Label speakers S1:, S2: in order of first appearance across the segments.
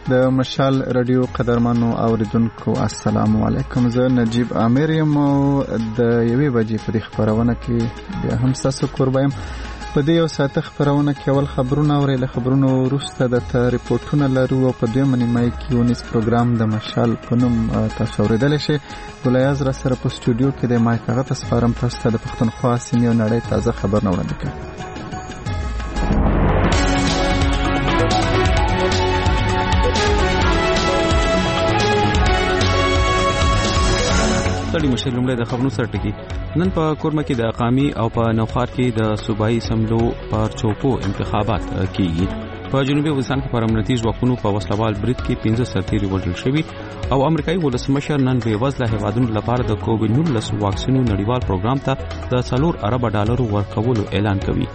S1: د مشال رادیو قدرمنو اوریدونکو السلام علیکم. زه نجیب عامر یم او د یوې بجې په دې خبرونه کې بیا هم تاسو قربایم. په دې یو ساعت خبرونه کې اول خبرونه اوري، له خبرونو وروسته د ریپورتونه لرو او په دویمه نیمه کې یونیس پروګرام د مشال په نوم تاسو اوریدلی شئ. ګلایاز را سره په سټوډیو کې د مایک هغه تسپارم تاسو ته د پښتونخوا سیمې او نړۍ تازه خبرونه وړاندې کوي.
S2: تړي مشر لومړی د خبرونو سره ټکی. نن په کورمه کې د اقامي او په نوخار کې د صوبایي سملو پر چوکو انتخابات کیږي. په جنوبي وزیرستان کې پر امنیتي ځواکونو په وسلوال برید کې 15 سرتیري وژل شوي او امریکایي ولسمشر نن بې وزله هیوادونو لپاره د کووډ-19 واکسینو نړیوال پروګرام ته د $4 ارب ورکولو اعلان کوي.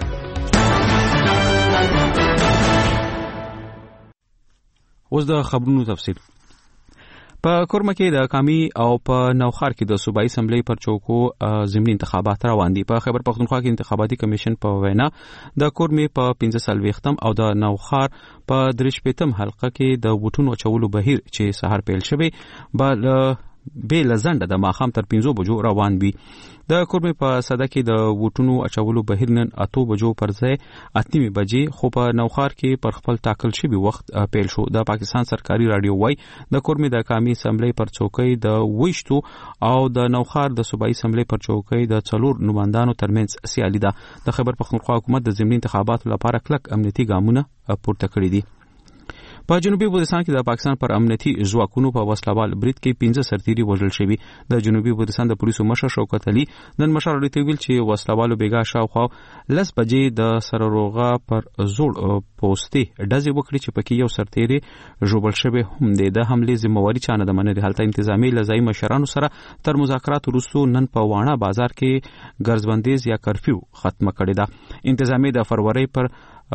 S2: اوس د خبرونو تفصیل. په کورمه کې د اقامي او په نوخار کې د صوبایي اسمبلی پر چوکو ضمني انتخابات روان دي. په خیبر پختونخوا کې انتخاباتي کمیشن په وینا د کورمه په 15 او د نوخار په 3 حلقه کې د ووټونو اچولو بهیر چې سهار پیل شوی به لزنده د ماخام تر 5 بجو روان وي. د کورمه په صده کې د ووټونو اچولو بهیر نن 8 بجو پر ځای 8 بجې خو په نوخار کې پر خپل ټاکل شوی وخت پیل شو. د پاکستان سرکاري رادیو وای د کورمه د اقامي اسمبلی پر چوکۍ د وښتو او د نوخار د صوبایي اسمبلی پر چوکۍ د 4 نمائندانو ترمنځ سیالي ده. د خیبر پختونخوا حکومت د ضمني انتخاباتو لپاره کلک امنیتي ګامونه پورته کړی دي. په جنوبي وزیرستان کې د پاکستان پر امنیتي ځواکونو په وسلوال برید کې 15 سرتیري وژل شوي. د جنوبي وزیرستان د پولیسو مشر شوکت علي نن مشر اړیته ویل چې وسلوالو بیګا شاوخوا 10 بجې د سرروغه پر زوړ پوسټي ډزې وکړي چې پکې یو سرتیري ژوبل شوی هم دی. د حملې ذمہواری چانه د منلي حالت انتظامی لزای مشرانو سره تر مذاکرات وروسته نن په واڼه بازار کې ګرځبندیز یا کرفیو ختمه کړې ده. انتظامی د فروری پر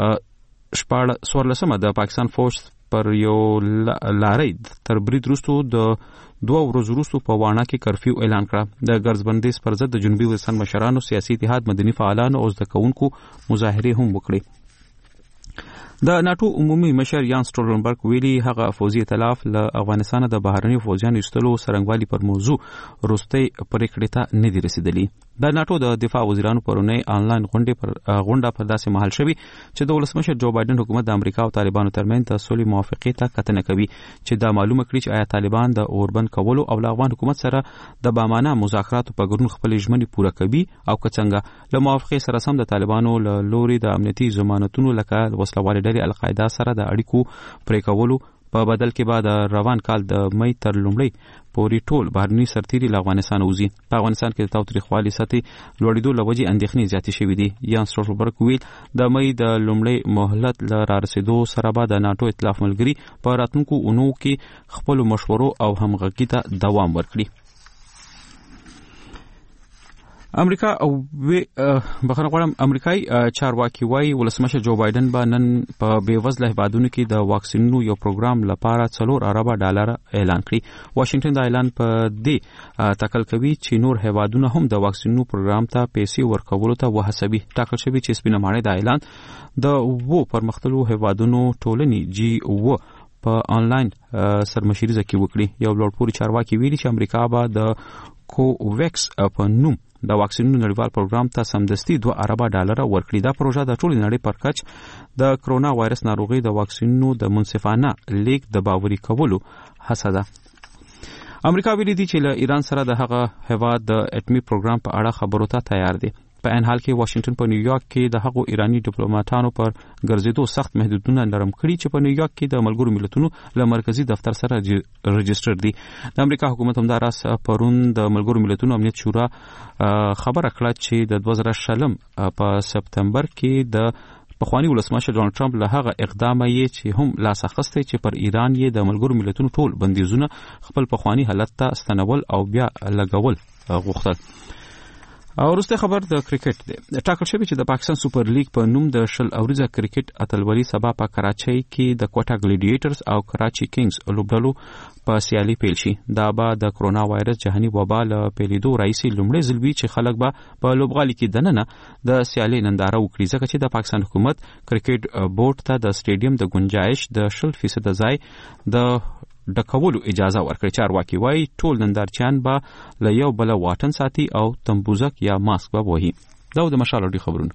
S2: 14 د پاکستان فوج پر یو لارۍ تر برید وروسته د 2 ورځو وروسته په واڼه کې کرفیو اعلان کړه. د ګرځبندیز پر ضد د جنوبي وزیرستان مشرانو، سیاسي اتحاد، مدني فعالانو او زده کوونکو مظاهرې هم وکړي. د ناتو عمومي مشر یان سټولنبرګ ویلي هغه فوزي ائتلاف له افغانستان د بهرني فوجانو ایستلو سرنګوالي پر موضوع وروستۍ پریکړې ته نه دي رسیدلي. د ناتو د دفاع وزیرانو پرونی آنلاین غونډه پر داسې مهال شوي چې د ولسمشر جو بایدن حکومت د امریکا او طالبانو ترمنځ د صلح موافقې ته کتنه کوي چې دا معلومه کړي چې آیا طالبان د اوربند کولو او افغان حکومت سره د بامانه مذاکراتو په ګډون خپل ژمنې پوره کوي او که څنګه له موافقې سره سم د طالبانو له لوري د امنیتي ضمانتونو لکه وسلوالې ډلې القاعده سره د اړیکو پرې کولو په بدل کې بعد روان کال د مې تر لومړۍ پورې ټول بهرني سرتیري له افغانستان وځي. په افغانستان کې د تاوتریخوالي سطحې لوړېدو له وجې اندېښنې زیاتې شوې دي. یان سټولنبرګ ویل د مې د لومړۍ مهلت له رارسېدو سره به د ناتو ائتلاف ملګري په راتلونکو اونو کې خپلو مشورو او همغږۍ ته دوام ورکړي. امریکا او بخښنه غواړم امریکایي چارواکي وایي ولسمشر جو بایدن به نن په بېوزله هیوادونو کې د واکسینونو یو پروګرام لپاره $4 ارب اعلان کړي. واشنگټن د اعلان په دې تکل کوي چې نور هیوادونه هم د واکسینونو پروګرام ته پیسې ورکولو ته وهڅوي. ټاکل شوي چې سپینه ماڼۍ د اعلان د پرمختللو هیوادونو ټولنې G7 په آنلاین سرمشریزه کې وکړي. یو لوړپوړي چارواکي ویلي چې امریکا به د کوویکس په نوم د واکسینونو نړیوال پروګرام ته سمدستي $2 ارب ورکړي. دا پروژه د ټولې نړۍ پر کچ د کرونا وایرس ناروغي د واکسینونو د منصفانه لیک د باوري کولو هڅه ده. امریکا ویلي دي چې له ایران سره د هغه هیواد د اټومي پروګرام په اړه خبرو ته تیار دي. په ان حال کې واشنگټن په نیویارک کې د هغو ایرانی ډیپلوماټانو پر ګرځېدو سخت محدودونه نرم کړي چې په نیویارک کې د ملګرو ملتونو له مرکزی دفتر سره رجسټر دي. د امریکا حکومت همداراز پرون د ملګرو ملتونو امنیت شورا خبره کړه چې د 2020 په سپتمبر کې د پخوانی ولسمشر ډونالد ټرمپ له هغه اقدام یې چې هم لاس اخیستی چې پر ایران یې د ملګرو ملتونو ټول بندیزونه خپل پخوانی حالت ته ستنول او بیا لګول غوښتل. او وروسته خبر د کرکټ دی. ټاکل شوی چې د پاکستان سوپر لیګ په نوم د 10 اوریزه کرکټ اتلولي سبا په کراچۍ کې د کوټا ګلیډیټرز او کراچي کینګز لوبډلو په سیالي پیل شي. دا به د کرونا وایرس جهاني وبا له پیلیدو راځي لومړی ځل وی چې خلک به په لوبغالي کې دننه د سیالي ننداره وکړي، ځکه چې د پاکستان حکومت کرکټ بورډ ته د سټیډیم د گنجائش د 0% ځای د ډکولو اجازه ورکړي. چارواکي وايي ټول نندارچیان به له یو بل واټن ساتي او تمبوزک یا ماسک به وهي. دا د مشال اړي خبرونه.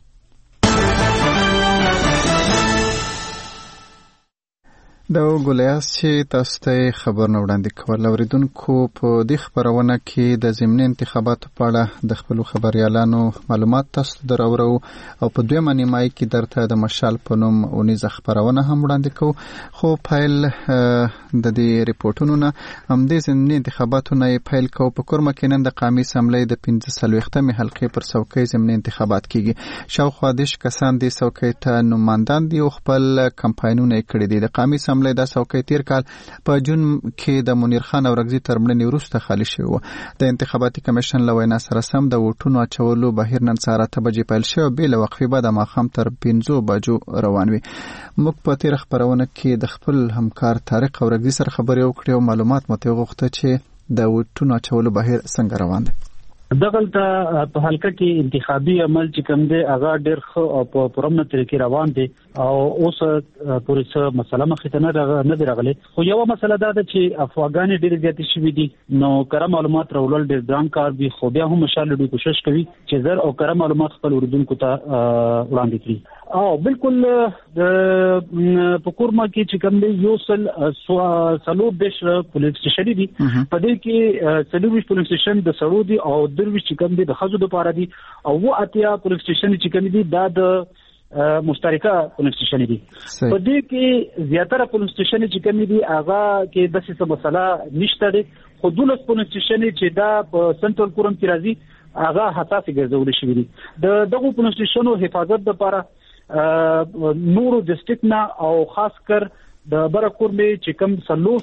S1: دا ګولیاس چې تاسو ته خبرونه وړاندې کول اوریدونکو په دې خبرونه کې د ضمني انتخاباتو په اړه د خپل خبريالانو معلومات تاسو درورو او په دویمه نیمایي کې درته د مشال په نوم اونیزه خبرونه هم وړاندې کوو. خو فایل د دې ریپورتونو نه هم د ضمني انتخاباتو نه فایل کوو. په کورمه کې نن د قومي اسمبلی د 15 حلقې پر څوکۍ ضمني انتخابات کیږي. شاوخوا 10 کسان د څوکۍ ته نوماندان دي او خپل کمپاینونه کړي دي. د قومي اسمبلی د څوکۍ تیر کال په جون کې د منیر خان اورغزي ترمنې وروسته خالی شوی و. د انتخاباتي کمیشن له وینا سره سم د ووټونو اچولو بهیر نن سهار 8 بجې پیل شو، بل وقفه بعد ماښام تر 15 بجو روان وي. موږ په تیر خبرونه کې د خپل همکار طارق اورغزي سره خبرې وکړې او معلومات مو ته غوښته چې د ووټونو اچولو بهیر څنګه روان دی.
S3: دغلته په حلقه کې انتخابي عمل چې کوم دی هغه ډېر ښه او په پرمنه طریقې روان دي او اوس پورې څه مسله مخې ته نه دی راغلی. خو یو مسله دا ده چې افواګانې ډېرې زیاتې شوي دي، نو کره معلومات راوړل ډېر ګران کار دی، خو بیا هم مشال دوی کوشش کوي چې زر او کره معلومات خپل اوریدونکو ته وړاندې کړي. او بالکل د پکورما کې چې کوم دی یو سلو بش پولیس سټیشن دي، په دې کې سلوویش پولیس سټیشن د سړو دي او درویش چې کوم دی د خزو لپاره دي او و اتیا پولیس سټیشن چې کوم دي دا د مشترکه پولیس سټیشن دي. په دې کې زیاتره پولیس سټیشن چې کوم دي هغه کې د څه مسله نشته دي. خو دولس پولیس سټیشن چې دا په سنټرل کورم کې راځي هغه حساس ګرځول شوی دي. د دغه پولیس سټیشنو حفاظت لپاره نورو ډیسټریکټ نه او خاص کر د برکورمې چې کوم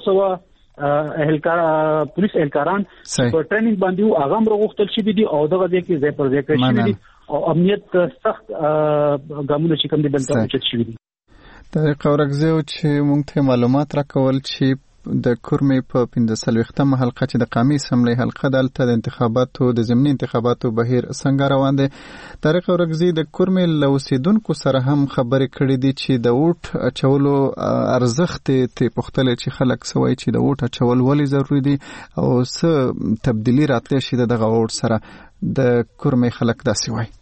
S3: 300 پولیس اهلکاران په ټریننګ باندې هغه هم راغوښتل شوي دي او دغه ځای کې ځای پر ځای کړی شوي دي او امنیت سخت ګامونه چې کوم دي دلته اوچت شوي دي.
S1: طارق اورغزي چې موږ ته معلومات راکول چې د کورمې په 15 حلقه چې د قومي اسمبلی حلقه دلته د انتخاباتو د ضمني انتخاباتو بهیر څنګه روان دی. طارق اورغزي د کورمې له اوسیدونکو سره هم خبرې کړې دي چې د ووټ اچولو ارزښت ته پوښتل چې خلک سوي چې د ووټ اچول ولې ضروری دي او څه تبدیلی راتلی شي دغه ووټ سره. د کورمې خلک داسې وایي.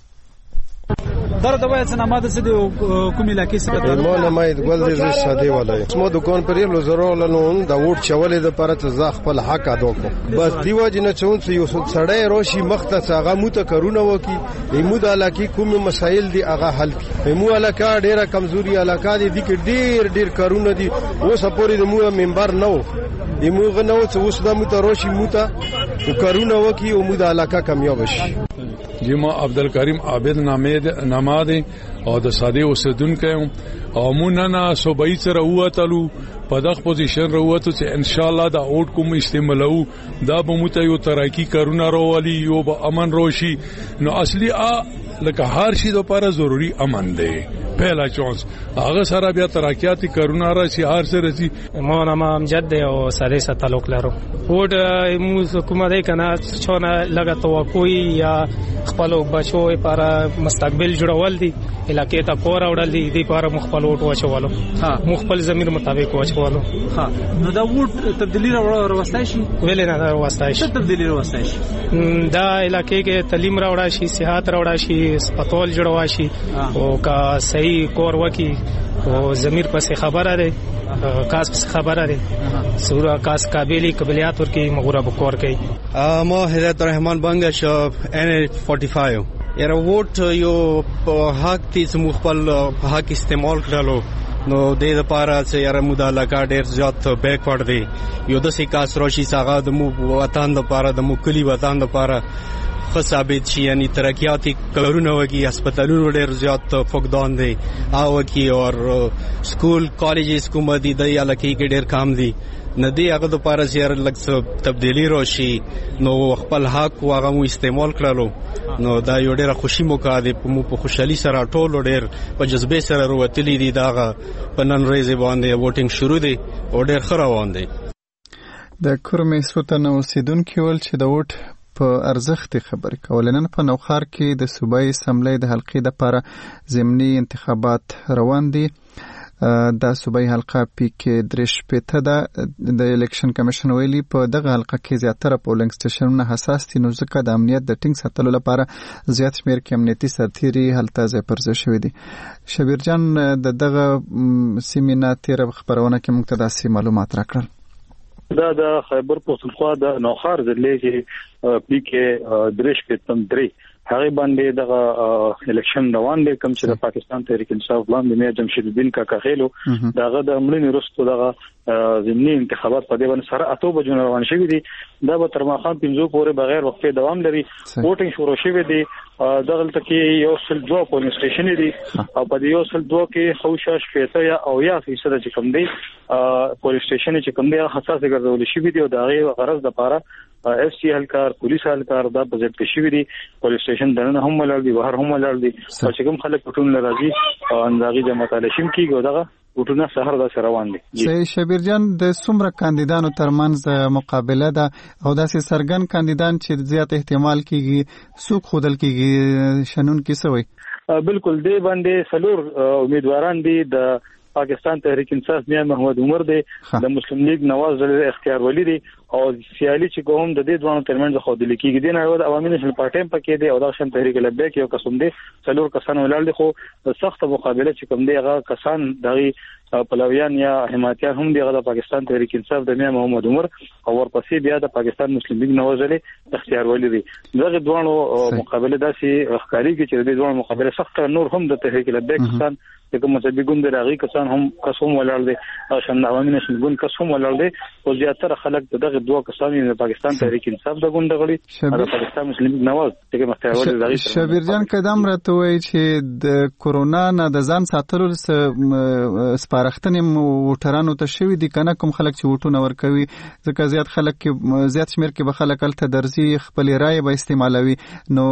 S4: در دوای سنامه د سدي کومې علاقې څخه
S5: مو نه ماید ګل دې ساده ولای اسمو دکان پر یو زرو لنون د ووټ چولې د پرته ز خپل حق ادا کو بس دیو جن چون څه یو سړی روشي مخته هغه مو ته کارونه وکي ایمو د علاقې کوم مسایل دي هغه حل کی. ایمو علاقې ډیره کمزوري علاقې دي کې ډیر کارونه دي اوس پورې د مو منبر نو ایمو غنو څه اوس د مو ته روشي مو ته کارونه وکي او مو د علاقې کامیاب شي.
S6: جما عبدالکریم عابد نامه دی او د ساده اوسیدونکو او مونږ نه صوبایي سره ووتلو په دغه پوزیشن راووتو چې ان شاء الله دا اوټ کوم استعمالو دا به مو ته یو ترقی کارونه راولي یو به امن روشي. نو اصلي لکه هر شي د لپاره ضروری امن دی پهلا چانس هغه سره بیا ترقیاتی کارونه راشي هر سره سي.
S7: مو نام امجد دی او سره سره تعلق لرو. وډ مو حکومت یې کنه چونه لګا توقعي یا خپل بچو لپاره مستقبل جوړول دي علاقې ته کور اورل دي لپاره مخبل وټ واچولو مخبل زمير مطابق واچولو.
S4: ها نو دا وټ تبدیلی راوستای شي
S7: ویل نه راوستای شي
S4: تبدیلی راوستای شي
S7: دا علاقې کې تعلیم راوړا شي صحت راوړا شي سپټول جوړوا شي او کا صحیح کور وکي او زمير پس خبره ده کاس پس خبره ده سورا کاس قابلیت قبلیت ورکی مغوره بکور کوي.
S5: ما هدایت الرحمن بنگش N45 یره ووټ یو حق تی مخبل حق استعمال کړلو نو د لپاره چې یاره مداله کا ډیر زیات بیکورډ دی یو د سې کاس روشي ساغه د مو وطن لپاره د مو کلی وطن لپاره
S8: ثابت شي یعنی ترقیاتی کارونه وکي هسپتالونو ډېر زیات فقدان دي او کی اور سکول کالجز کوم دي د علاقې کې ډېر کام دي ندی هغه د پاره زیار لږ تبدیلی راشي نو خپل حق واغه مو استعمال کړلو نو دا یو ډېر خوشي موقع دی په خوشحالي سره ټول ډېر په جذبه سره وروتلی دي داغه په نن ورځ باندې ووټینګ شروع دي او ډېر ښه روان دي
S1: د کورمې سوتنه اوسیدونکو ول چې د ووټ په ارزښت خبرې کول نن په نوخار کې د صوبایي اسمبلی د حلقې لپاره ضمني انتخابات روان دي دا صوبایي حلقه پی کې درش پته ده د الیکشن کمیشن ویلي په دغه حلقه کې زیاتره پولینګ سټیشنونه حساس دي نو ځکه د امنیت د ټینګ ساتلو لپاره زیات شمیر کې امنیتي سرتیري هلته ځای پر ځای شوي دي شبیر جان دغه سیمینار تیر خبرونه کې موږ ته داسې معلومات راکړل
S3: دا د خیبر پختونخوا د نوخار ضلع کې پی کې درش پته درې هغه باندې د الیکشن روان دي کوم چې د پاکستان تحریک انصاف وړاندې مې جمشید الدین کاکا خېلو دغه د مړینې وروسته دغه ضمني انتخابات په دې باندې سره اته بجو روان شوي دي دا به تر ماښام 5 پورې بغیر وقفه دوام لري ووټینګ شروع شوی دی دغلته کې یو سل 2 پولینګ سټیشن دي او په یو سل 2 کې خوشاش پیسې یا 0% چې کوم دی پولینګ سټیشن چې کوم دی حساس ګرځول شوی دی او دغه غرض د لپاره اف سی هلکار پولیس هلکار دا په ځټ کې شوی دي پولیس سټیشن دنه هم ولر دي بهر هم ولر دي او چې کوم خلک ټول ناراضي او اندازې د مطالعه کیږي دغه وټونه سحر دا روان دي
S1: صحیح شبیر جان د څومره کاندیدانو ترمنځ مقابله ده او داسې سرګن کاندیدان چې زیات احتمال کیږي سوق خودل کیږي شنن کې سوی
S3: بالکل دی باندې سلور امیدواران دي د پاکستان تحریک انصاف میا محمد عمر دی د مسلم لیگ نواز اختیار ولی دی او سیالي چې کوم د دې دوه ترمنځ خو د لیکي دي نه د عوامي نشل پارټي په کې دی او د شم تحریک لبیک یو قسم دی څلور کسان ولر دي خو سخت مقابله چې کوم دی هغه کسان دغه پلویان یا حمایتیان هم دی د پاکستان تحریک انصاف د میا محمد عمر او ورپسې بیا د پاکستان مسلم لیگ نواز اختیار ولی دی دغه دوه مقابله داسي ښکاری کې چې د دوه مقابله سخت نور هم د تحریک لبیک کسان چې مذهبي ګوند راغي کسان هم قسم ولر دي او شم عوامي نشل ګوند قسم ولر دي او زیاتره خلک دغه دوه کسان د پاکستان تحریک انصاف د ګوند غړي او د پاکستان مسلم لیگ نواز چې مختار ولر دغه
S1: شبیر جان قدم راته وای چې د کورونا نه د ځان ساتلو سپارښتنې وټرانو ته شوی دي کنه کوم خلک چې وټونه ورکوي ځکه زیات خلک کې زیات شمیر کې به خلک الته درځي خپل رائے به استعمالوي نو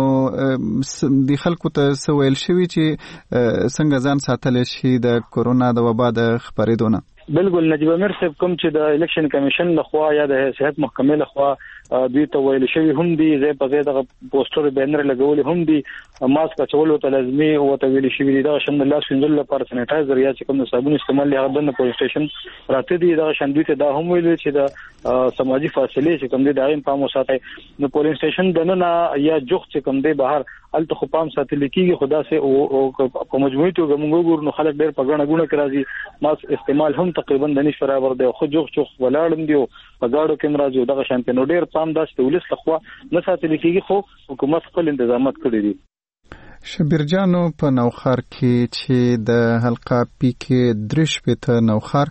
S1: د خلکو ته سویل شوی چې څنګه ځان ساتل شي د کورونا د وبا د خبرېدو نه
S3: بالکل نجیب امیر صاحب کوم چې د الیکشن کمیشن لخوا یا د صحت محکمې لخوا دوی ته ویل شوی هم دي زې په دې د پوسټر بینر لګول هم دي ماسک چولو ته لازمي او ته ویل شوی دي دا شند الله سنجل لپاره سانیټایزر یا چې کوم صابون استعمال هغه د پولیس سټیشن راته دي دا شندوی ته دا هم ویل چې د سماجی فاصله چې کوم دي دا هم پام وساتای نو پولیس سټیشن دنه یا جوخ چې کوم دي بهر الته خو پام ساتل کیږي خدا سه او په مجموعي توګه موږ ګور نو خلک ډېر په غاڼه غونه کراځي ماسک استعمال هم تقریبا د نش برابر دی خو جوخ ولاړم دی په گاډو کې مرাজি دغه شانته نو ډېر پام داسته ولس لخوا نه ساتل کیږي خو حکومت خپل تنظیمات کړی دي
S1: شبیر جانو په نوخار کې چې د حلقه پی کې درش پته نوخار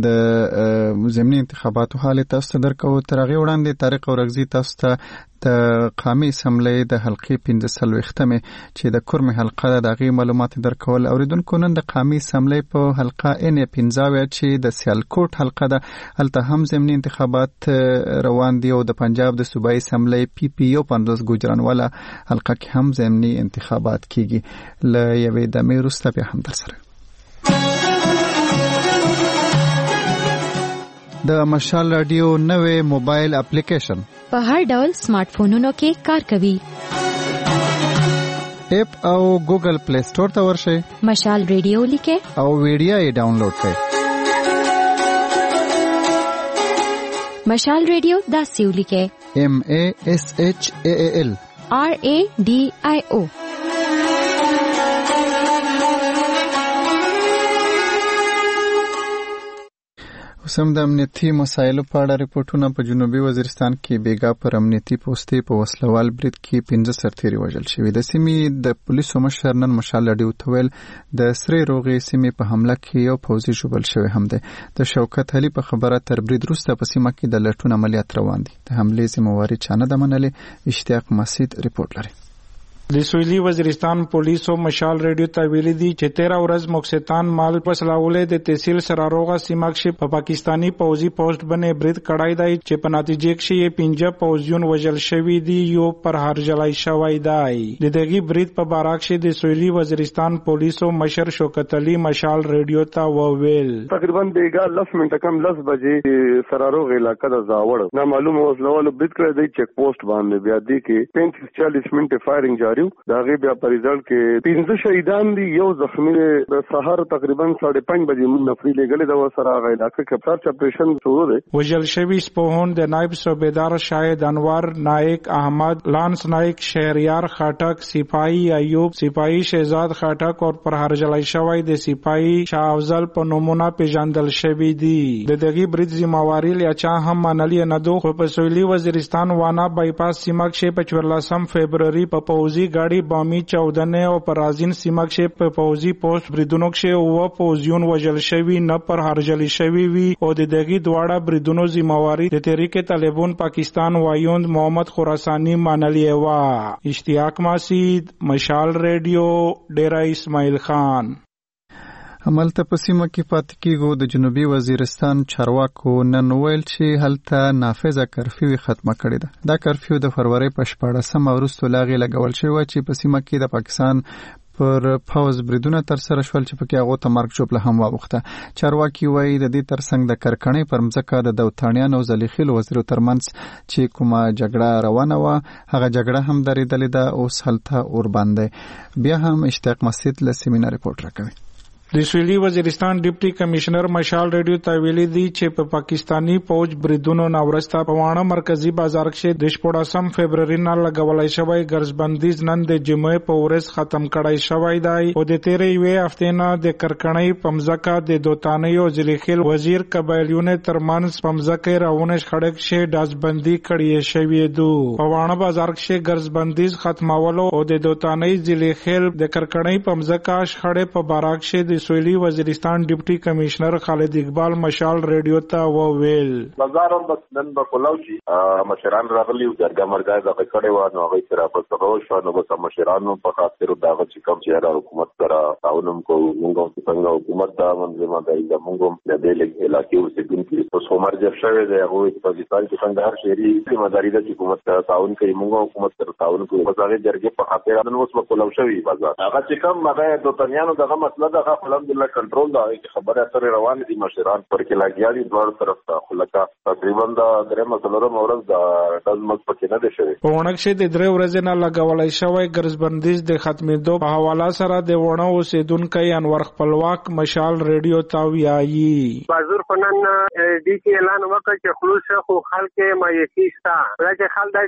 S1: د ضمني انتخاباتو حالت تاسو درکو ترغه وړاندې طارق اورغزي تاسو ته د قامي اسمبلی د حلقې 15 ختمه چې د کورم حلقه دغه معلومات درکول اوریدونکو نن د قامي اسمبلی په حلقه ان 15 چې د سیالکوټ حلقه ده الته هم ضمني انتخابات روان دي او د پنجاب د صوبایي اسمبلی پی پی یو 15 ګوجرانواله حلقه کې هم ضمني انتخابات کیږي ل یوې د میروسته به هم در سره د مشال رادیو نوې موبایل اپلیکیشن
S9: په هر ډول سمارټ فونونو کې کار کوي
S1: اپ او ګوګل پلی سٹور ته ورشئ
S9: مشال رادیو لیکه
S1: او ویډیو یې ډاونلوډ کړئ
S9: مشال رادیو دا سیو لیکه
S1: MASHAAL
S9: RADIO
S1: اوسم د امنیتي مسایلو په اړه ریپورتونه په جنوبي وزیرستان کې بیګا پر امنیتي پوستې په وسلوال برید کې 15 سرتیري وژل شوي. د سیمې د پولیسو مشر نن مشال لډي وتویل د سرې روغې سیمې په حمله کې یو پوځي ژوبل شوی هم دی. د شوکت علي په خبره تر برید وروسته په سیمه کې د لټون عملیات روان دي. د حملې ذمہواري چا نه ده منلې. اشتیاق مسعود ریپورت لري.
S10: د سویلي وزیرستان پولیسو مشال ریډیو ته ویلي دي چې 13 ورځ موکستان مال پسلاولې د تحصیل سراروغه سیمه کې په پاکستانی پوځي پوسټ باندې برید کړای دی چې په نتیجه کې یې 15 پوځیون وژل شوي دي یو پر هرجلای شوی دی. د دغه برید په باره کې د سویلي وزیرستان پولیسو مشر شوکت علي مشال ریډیو ته وویل
S11: تقریبا بیګا 10 منټه کم 10 بجې سراروغه علاقې د زاوړ نه معلومه وسلوال برید کړی دی چیک پوسټ باندې بیا دی کې 35-40 منټه فایرینګ جاری دا غي بیا په ریزلټ کې 15 شهیدان دي یو زخمی د سحر تقریبا 5:30 بجې مون نفري لګلې د وسره غي علاقې کې سرچ اپریشن شروع دی.
S10: وژل شوی سپوهون د نائب صوبیدار شاهد انور نائک احمد لانس نائک شهریار خاټک سپاهی ایوب سپاهی شهزاد خاټک او پر هرجلای شوی د سپاهی شاه افضل په نومونه پیژندل شوی دي. د دغه برید ذمہواری لچا هم منلی نه دوه په سویلي وزیرستان وانا بایپاس سیمه کې په 14 فبرवरी په پوزي गाड़ी बामी 14 او پرازین سیمه کې په پوزي پوسټ بریدونو کې او پوزیون وژل شوی نه پر هرجلی شوی وی او د دغه دواړه بریدونو ذمہواری د تحریک طالبان پاکستان وایوند محمد خراسانی منلی و. اشتیاق مسعود مشال ریډیو ډیرا اسماعیل خان.
S1: هملته په سیمه کې پاتې کېږو. د جنوبي وزیرستان چارواکو نن ویل چې هلته نافذه کرفیو ختمه کړې ده. دا کرفیو د فروری په 14 وروسته لاغې لګول شوی چې په سیمه کې د پاکستان پر پاوز بریدونه تر سره شول چې پکې هغه ته مرګ جوړه هم واوخته. چارواکي وایي د دې ترڅنګ د کرکنۍ پر مځکه د دوتانیان او زلیخیل وزیر ترمنځ چې کومه جګړه روانه و هغه جګړه هم درېدلې ده اوس هلته اور باندې. بیا هم اشتیاق مسعود له سیمینار ریپورت راکوي.
S10: د سویلي وزیرستان ډیپټي کمشنر مشال ریډیو ته ویلي دي چې په پاکستانی فوج بریدونو ناورسته په وانه مرکزی بازار کې د 14 فبرवरी نه لګولای شوی ګرځبندیز نن د جمعې په ورځ ختم کړای شوی دی او د 13 هفته نه د کرکنۍ پمزکا د دوتانی او زلیخیل وزیر قبایلیونه ترمنځ پمزکه راونه خړک شه دازبندي کړی شوی دو. په وانه بازار کې ګرځبندیز ختمولو او د دوتانی زلیخیل د کرکنۍ پمزکا شخړې په باراک شه سویلي وزیرستان ډیپټي کمشنر خالد اقبال مشال ریډیو ته وویل
S12: بازارم بس نن په کولاوچی مشران راغلی درګه مرګه د کړي و نو هغه سره په تاسو شو نو بس مشرانو په خاطر دا چې کوم چې حکومت سره تعاون کو موږ څنګه حکومت دا منځما دی موږ د دې علاقې اوسېدونکو په سومر جب شوی دی هغه په پاکستان کې څنګه هر شهري ذمہداري د حکومت سره تعاون کوي موږ حکومت سره تعاون کوو په هغه درګه په خاطر نن اوس په کولاوچی بازار هغه چې کوم هغه د تنیانو دغه مسله ده الحمدلله کنټرول دا خبره سره روان دي مشران پر کې لاګیالي دوه طرف ته خلکا تقریبا دا درې مسلره مورز دا دزمت پکې نه دي شوی.
S10: په ونک شه د درې ورځې نه لګولای شوی ګرځبندیز د ختمېدو په حواله سره د ونه اوسیدونکو انور خپلواک مشال ریډیو ته ویایي
S13: بازور فنن دي کې اعلان وکړ چې خلوص خو خلک مایسي ستا راځي خلک دا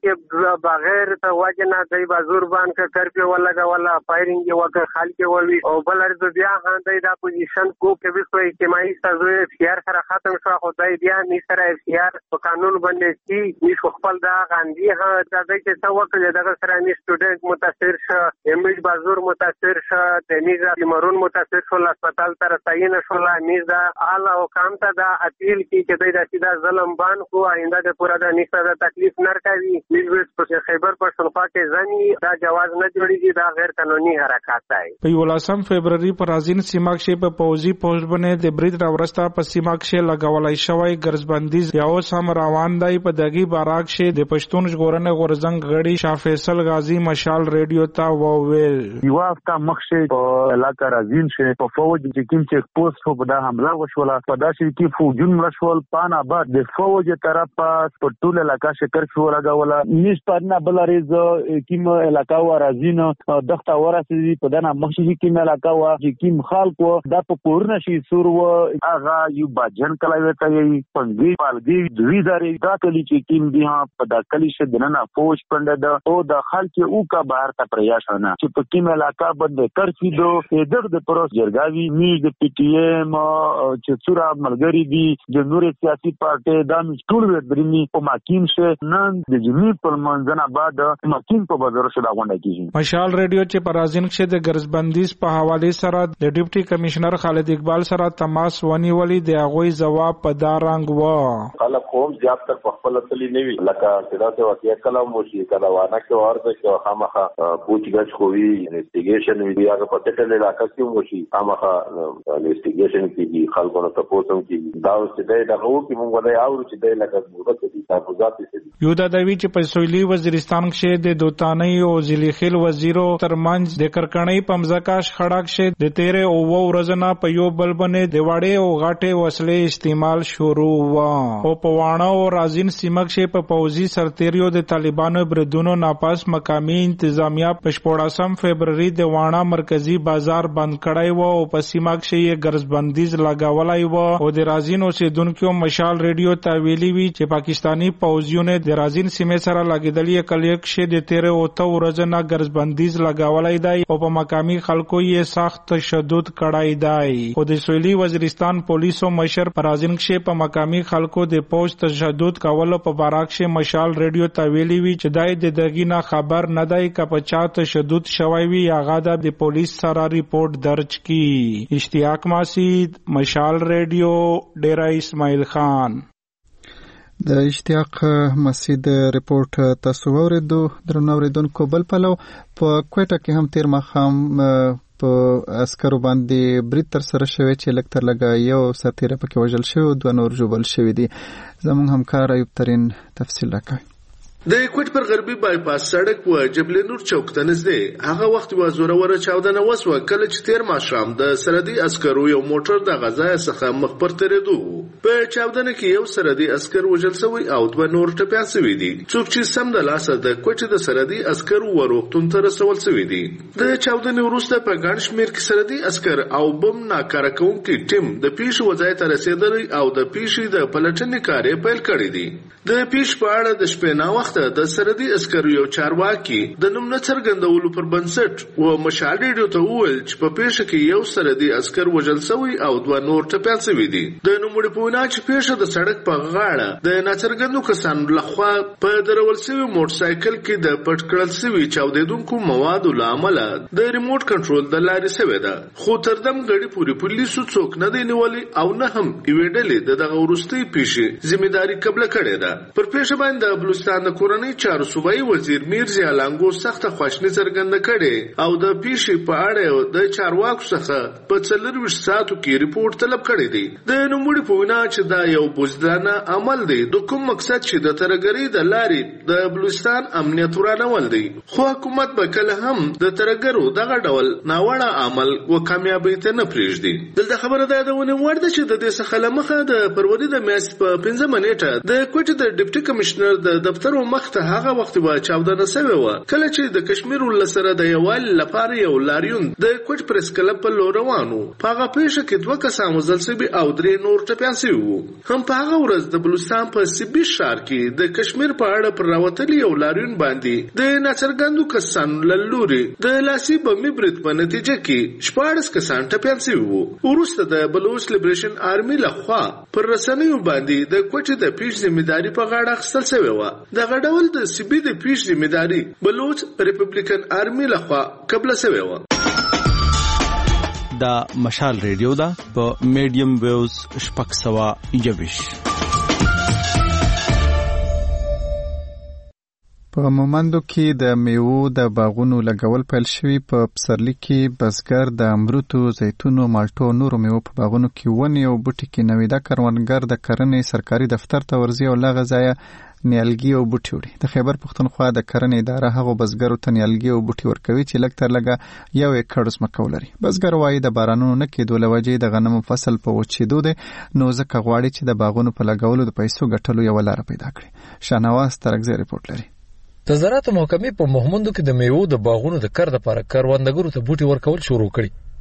S13: چې بغیر ته وجنه د بازور باندې کرفیو ولګولا فایرینګ وکړ خلک ولوي او بلر بیا دا پوزیشن کو کې به کوئی اجتماعي سازو اختیار سره ختم شو خدای بیا می سره اختیار په قانون باندې چې می خپل دا غاندي ها د دې چې څو وکړي دغه سره می سټوډنټ متاثر شو امیج بازور متاثر شو د میزا تیمرون متاثر شو هسپتال تر تعین شو میزا اعلی حکام ته دا اپیل کی چې د سیدا ظلم بان کو آینده د پورا د نشه د تکلیف نرکوي میلوس په خیبر پښتونخوا کې ځنی دا جواز نه جوړیږي دا غیر قانوني حرکت دی.
S10: په 18 فبرवरी پر ازین سیمه کې په پوزي پوسټ باندې د برید راورسته په سیمه کې لګولای شوی ګرځبندیز یا اوس هم روان دی. په دغه باراک کې د پښتون ژغورنې غورزنګ غړي شاه فیصل غازی مشال ریډیو ته وویل
S14: یو هفته مخکې په علاقه رازین شه په فوج چې کوم چیک پوسټ په دا حمله وشوله په داسې کې فوجون مشول پان آباد د فوج طرفه په ټول علاقه شکر شو لګوله نش پدنا بلریز کیم علاقه و رازین دغه ورسې په دنا مخکې کې علاقه و چې سیم خلکو دا په کورونه شي سور و هغه یو باجن کلاوي ته یي پنګي پالګي دوی داري دا کلی چې کیم دي ها په دا کلی شه دنه فوج پند د او د خلک او کا بهر ته پریاشانه چې په کیم علاقہ بند کرفي دو دغه پروس جرګاوي می د پی ټی ایم چې سورا ملګری دي د نور سیاسي پارټي دا ټول وربرني په ماکیم شه نن د جمی په منځنه بعد ماکیم په بازار شه دا غونډه کیږي.
S10: مشال ریډیو چې پرازین کې د ګرځبندیز په حواله سره د ډیپټي کمشنر خالد اقبال سره تماس ونیولې د هغه جواب په دارنګ و
S12: خلک کوم زیات تر خپل تللی نیوي لکه چې دا واقعي کلام وشي کله وانه کې ورته چې خامخه پوچګچ کوي انویسټیګیشن وی هغه په ټکل علاقې کې وشي خامخه انویسټیګیشن کیږي خلکو ته پوښتنه کیږي دا چې دا هغه کې موږ ودی او چې دا لکه مورته دي تاسوات دي
S10: یو دا دوی چې په سویلي وزیرستان کې د دوتاني او ځلیخیل وزیرو ترمنځ د کرکړنۍ پمزکاش خړاک شه د 13 او ورځې په یو بل باندې د واړې او غاټې وسلې استعمال شروع و او په وانه او رازین سیمک شه په پوزي سرتیریو د طالبانو بردونو ناپاس مقامی انتظامیه په 14 فبرवरी د وانه مرکزی بازار بند کړای و او په سیمک شه یې ګرځبندیز لگاولای و او د رازین اوسیدونکو مشال ریډیو ته ویلي وی چې پاکستانی پوځیونه د رازین سیمه سره لګیدلې کلیک شه د 13 او ته ورځې نه ګرځبندیز لگاولای دی او په مقامی خلکو یې سخت تشدد کړای دی او د سویلي وزیرستان پولیسو مشر پرازین شه په مقامی خلکو د پوج تشدد کولو په باراک شه مشال ریډیو ته ویلي وی چې دای د دغینه خبر نه دی کپ چا تشدد شوی وی هغه د پولیس سره ریپورت درج کی. اشتیاق ماسید مشال ریډیو ډیرا اسماعیل خان.
S1: د اشتیاق مسید ریپورت تاسو اوریدو درنو اوریدونکو بل پلو په کوټه کې هم تیر مخام په عسکرو باندې برید تر سره شوی چې لکتر لګا یو ساتیره پکې وژل شو دوه نور جوړل شوی دي. زموږ همکار ایوب ترين تفصیل راکوي.
S15: د کوټ پر غربي بایپاس سړک و جبل نور چوک ته نږدې هغه وخت و زوروره چاودنه وسوه کله چې تیر ماښام د سرحدي عسکرو یو موټر د غزا څخه مخ پر تیریدو په چاودنه کې یو سرحدي عسکر وژل شوی او دوه نور ټپيان شوي دي څوک چې سم د لاسه د کوټ د سرحدي عسکرو وروختون ته رسول شوی دي. د چاودنې وروسته په ګڼ شمېر کې سرحدي عسکر او بم ناکاره کوونکي ټیم د پیښې وځای ته رسیدلی او د پیښې د پلټنې کارې پیل کړی دي. د پیښې په اړه د شپې نا وخت د سرحدي عسکرو یو چارواکي د نوم نه څرګندولو پر بنسټ و مشال ریډیو ته وویل چې په پیښه کې یو سرحدي عسکر وژل شوی او دوه نور ټپيان شوي دي. د نوموړي په وینا چې پیښه د سړک په غاړه د ناڅرګندو کسانو لخوا په درول شوي موټر سایکل کې د پټ کړل شوي چاودیدونکو موادو له امله د ریموټ کنټرول د لارې شوې ده خو تر دم غړي پوری پولیسو څوک نه دی نیولي او نه هم یوې ډلې دغه وروستۍ پیښې ذمہداري قبول کړې ده. پر پیښه باندې د بلوچستان د کورنۍ چارو صوبایي وزیر میرزا لانګو سخت خواشنی څرګنده کړي او د پیښې په اړه د چارواکو څخه په 24 ساعتو کې ریپورت طلب کړی دی. د نوموړي په وینا چې دا یو بوجدانه عمل دی د کوم مقصد چې د ترګری د لارې د بلوچستان امنیت ورانول دی خو حکومت به کله هم د ترګرو دغه ډول ناوړه عمل و کامیابی ته نه پریږدي. دلته خبره ده د ونه ورده چې د دې څخه لمخه د فروری د میاشتې په 15 نیټه د کوټ د ډیپټي کمشنر د دفتر مخ ته هغه وخت به چاودنه شوې و کله چې د کشمیر ولسره د یوال لپاره یو لاریون د کوټ پریس کلب په لور روانو. په هغه پیښه کې دوه کسان وژل شوي او درې نور ټپيان شوي وو. هم په هغه ورځ د بلوچستان په سیبي ښار کې د کشمیر په اړه پر راوتلي یو لاریون باندې د ناڅرګندو کسانو له لوري د لاسي بمي برید په نتیجه کې 14 کسان ټپيان شوي وو. وروسته د بلوچ لیبریشن آرمي لخوا پر رسنیو باندې د کوټ د پیښې ذمہداري په غاړه اخیستل شوې و. دغه ډول د سیبي د پیښې ذمہداري بلوچ ریپبلیکن آرمي لخوا قبل شوې و.
S2: دا مشال ریډیو دا په میډیم ویوز شپږ سوه یویش.
S1: په مومندو کې د میوو د باغونو لګول پیل شوي. په پسرلي کې بزګر د امروتو، زیتونو، مالټو نورو میوو په باغونو کې ونې او بوټي کې نویده کروندګر د کرنې سرکاري دفتر ته ورځي او له غځایه نیالګي او بوټي وړي. د خیبر پښتونخوا د کرنې اداره هغو بزګرو ته نیالګي او بوټي ورکوي چې لږ تر لږه 1 ایکړ ځمکه ولري. بزګر وایي د بارانونو نه کېدو له وجې د غنمو فصل په وچېدو دی نو ځکه غواړي چې د باغونو په لګولو د پیسو ګټلو یوه لاره پیدا کړي. شاهنواز ترکزی ریپورټ لري.
S16: د زراعت محکمې په مهمندو کې د میوو د باغونو د کر لپاره کروندګرو ته بوټي ورکول شروع کړي.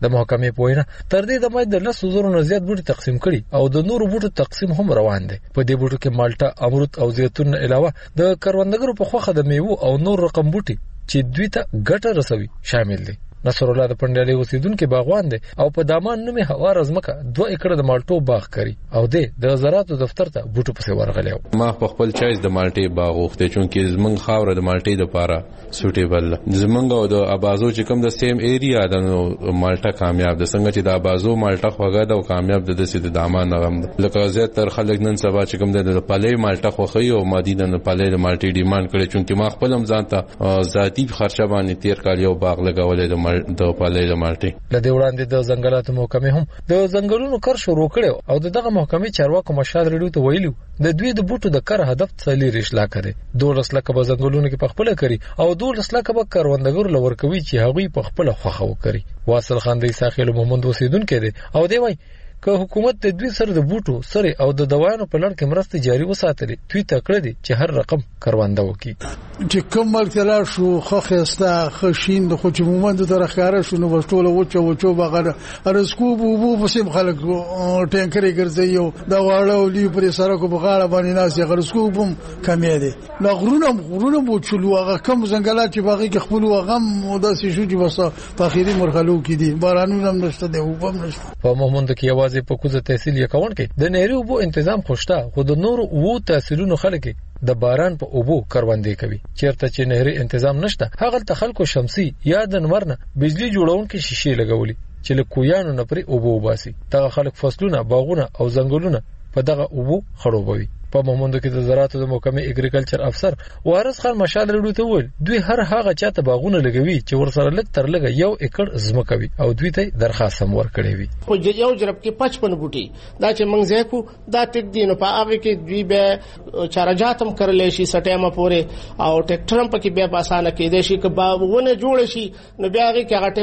S16: د محکمې په وینا تر دې د مې د 10,000 نه زیات بوټي تقسیم کړي او د نورو بوټو تقسیم هم روان دي. په دې بوټو کې مالټا، امرود او زیتون علاوه د کروندګرو په خوخه د میوه او نور رقم بوټي چې دوی ته ګټه رسوي شامل دي. نصر الله د پندلې اوسیدونکو باغوان دی او په دامان نومي هوار ازمکه 2 ایکړه د مالټو باغ کوي او د زراعت دفتر ته بوټو پسې ورغلی.
S17: ما په خپل چایز د مالټي باغ وخته چونکه زمنګ خاور د مالټي لپاره سوټیبل زمنګ او د ابازو چې کوم د سیم ایریا د مالټا کامیاب د څنګه چې د ابازو مالټا خوګه د کامیاب د سید دامان نغم لکه زیات تر خلک نن سبا چې کوم د پالې مالټا خوخي او مدینه نه پالې د مالټي ډیماند کړي چونکه ما خپل هم ځانته ذاتی خرچه باندې 13 کال یو باغ لګولې د پالې د مالټي.
S16: لدې وړاندې د ځنګلاتو محکمې هم د ځنګلونو کار شروع کړو او دغه محکمې چارواکو مشال ریډیو ته ویلو د دوی د بوټو د کار هدف 40 لک دی. 12 لک به ځنګلونو کې پخپل کوي او 12 لک به کاروندګر لور کوي چې هغوی پخپل خوخه وکړي. واصل خان د ساحل محمد اوسیدونکو دی او دی وای که حکومت د دوی سره د بوټو سره او د دوايانو په لړ کې مرسته جاري وساتلې توی تکړه دي چې هر رقم کارونده وکړي.
S18: چې کوم ملتلا شو خخستا خشین د خو چې مومند تر ښکارا شو نو ټوله وچو بغره ارسکو بو پسیم خلک ټینکرې ګرځي او دا واړو لی پر سره کو بغاړه باندې ناس یې غرسکو بم کمې دي. لا غرونه بو چلو هغه کم ځنګلات چې باغی کې خپل وغم داسې شو چې بس په اخیری مرحلو کې دي بارانونه هم نشته دی او بم نشته.
S16: په مومند کې یوازې په کوزه تحصیل یکون کې د نهري اوبو تنظیم خوشته خو د نور وو تحصیلونو خلک د باران په اوبو کاروندې کوي. چیرته چې نهري تنظیم نشته هغه ته خلکو شمسي یا د نمرنه بجلی جوړونکو شیشې لګولي چې له کویانو نه پرې اوبو وباسي. دغه خلک فصلونه باغونه او ځنګلونه په دغه اوبو خړوبوي. په مومند کې د زراعت د محکمې اګریکلچر افسر وارث خان مشال ریډیو ته ویل دوی هر هغه چاته باغونه لګوي چې ورسره لګ تر لګ 1 ایکړ زمکه وي او دوی ته درخواست هم ورکړي وي.
S19: په یو جرب کې 55 بوټي دا چې موږ زیکو دا ټیک دینو په هغه کې دوی به چارجاتم کړلې شي سټیمه پورې او ټریکټرم پکې به آسانه کېدې شي چې باغونه جوړ شي نو بیا هغه کې هغه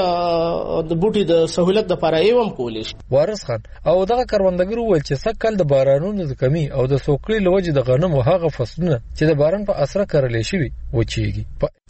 S19: ټریکټر د بوټي د سہولت لپاره ایوم کولې شي.
S16: وارث خان او دغه کاروندګر ویل چې سکل د بارانونو د کمی او د سوکړي لوجه د غنم او هغه فصلونه چې د باران په اثر کړلې شي وچیږي.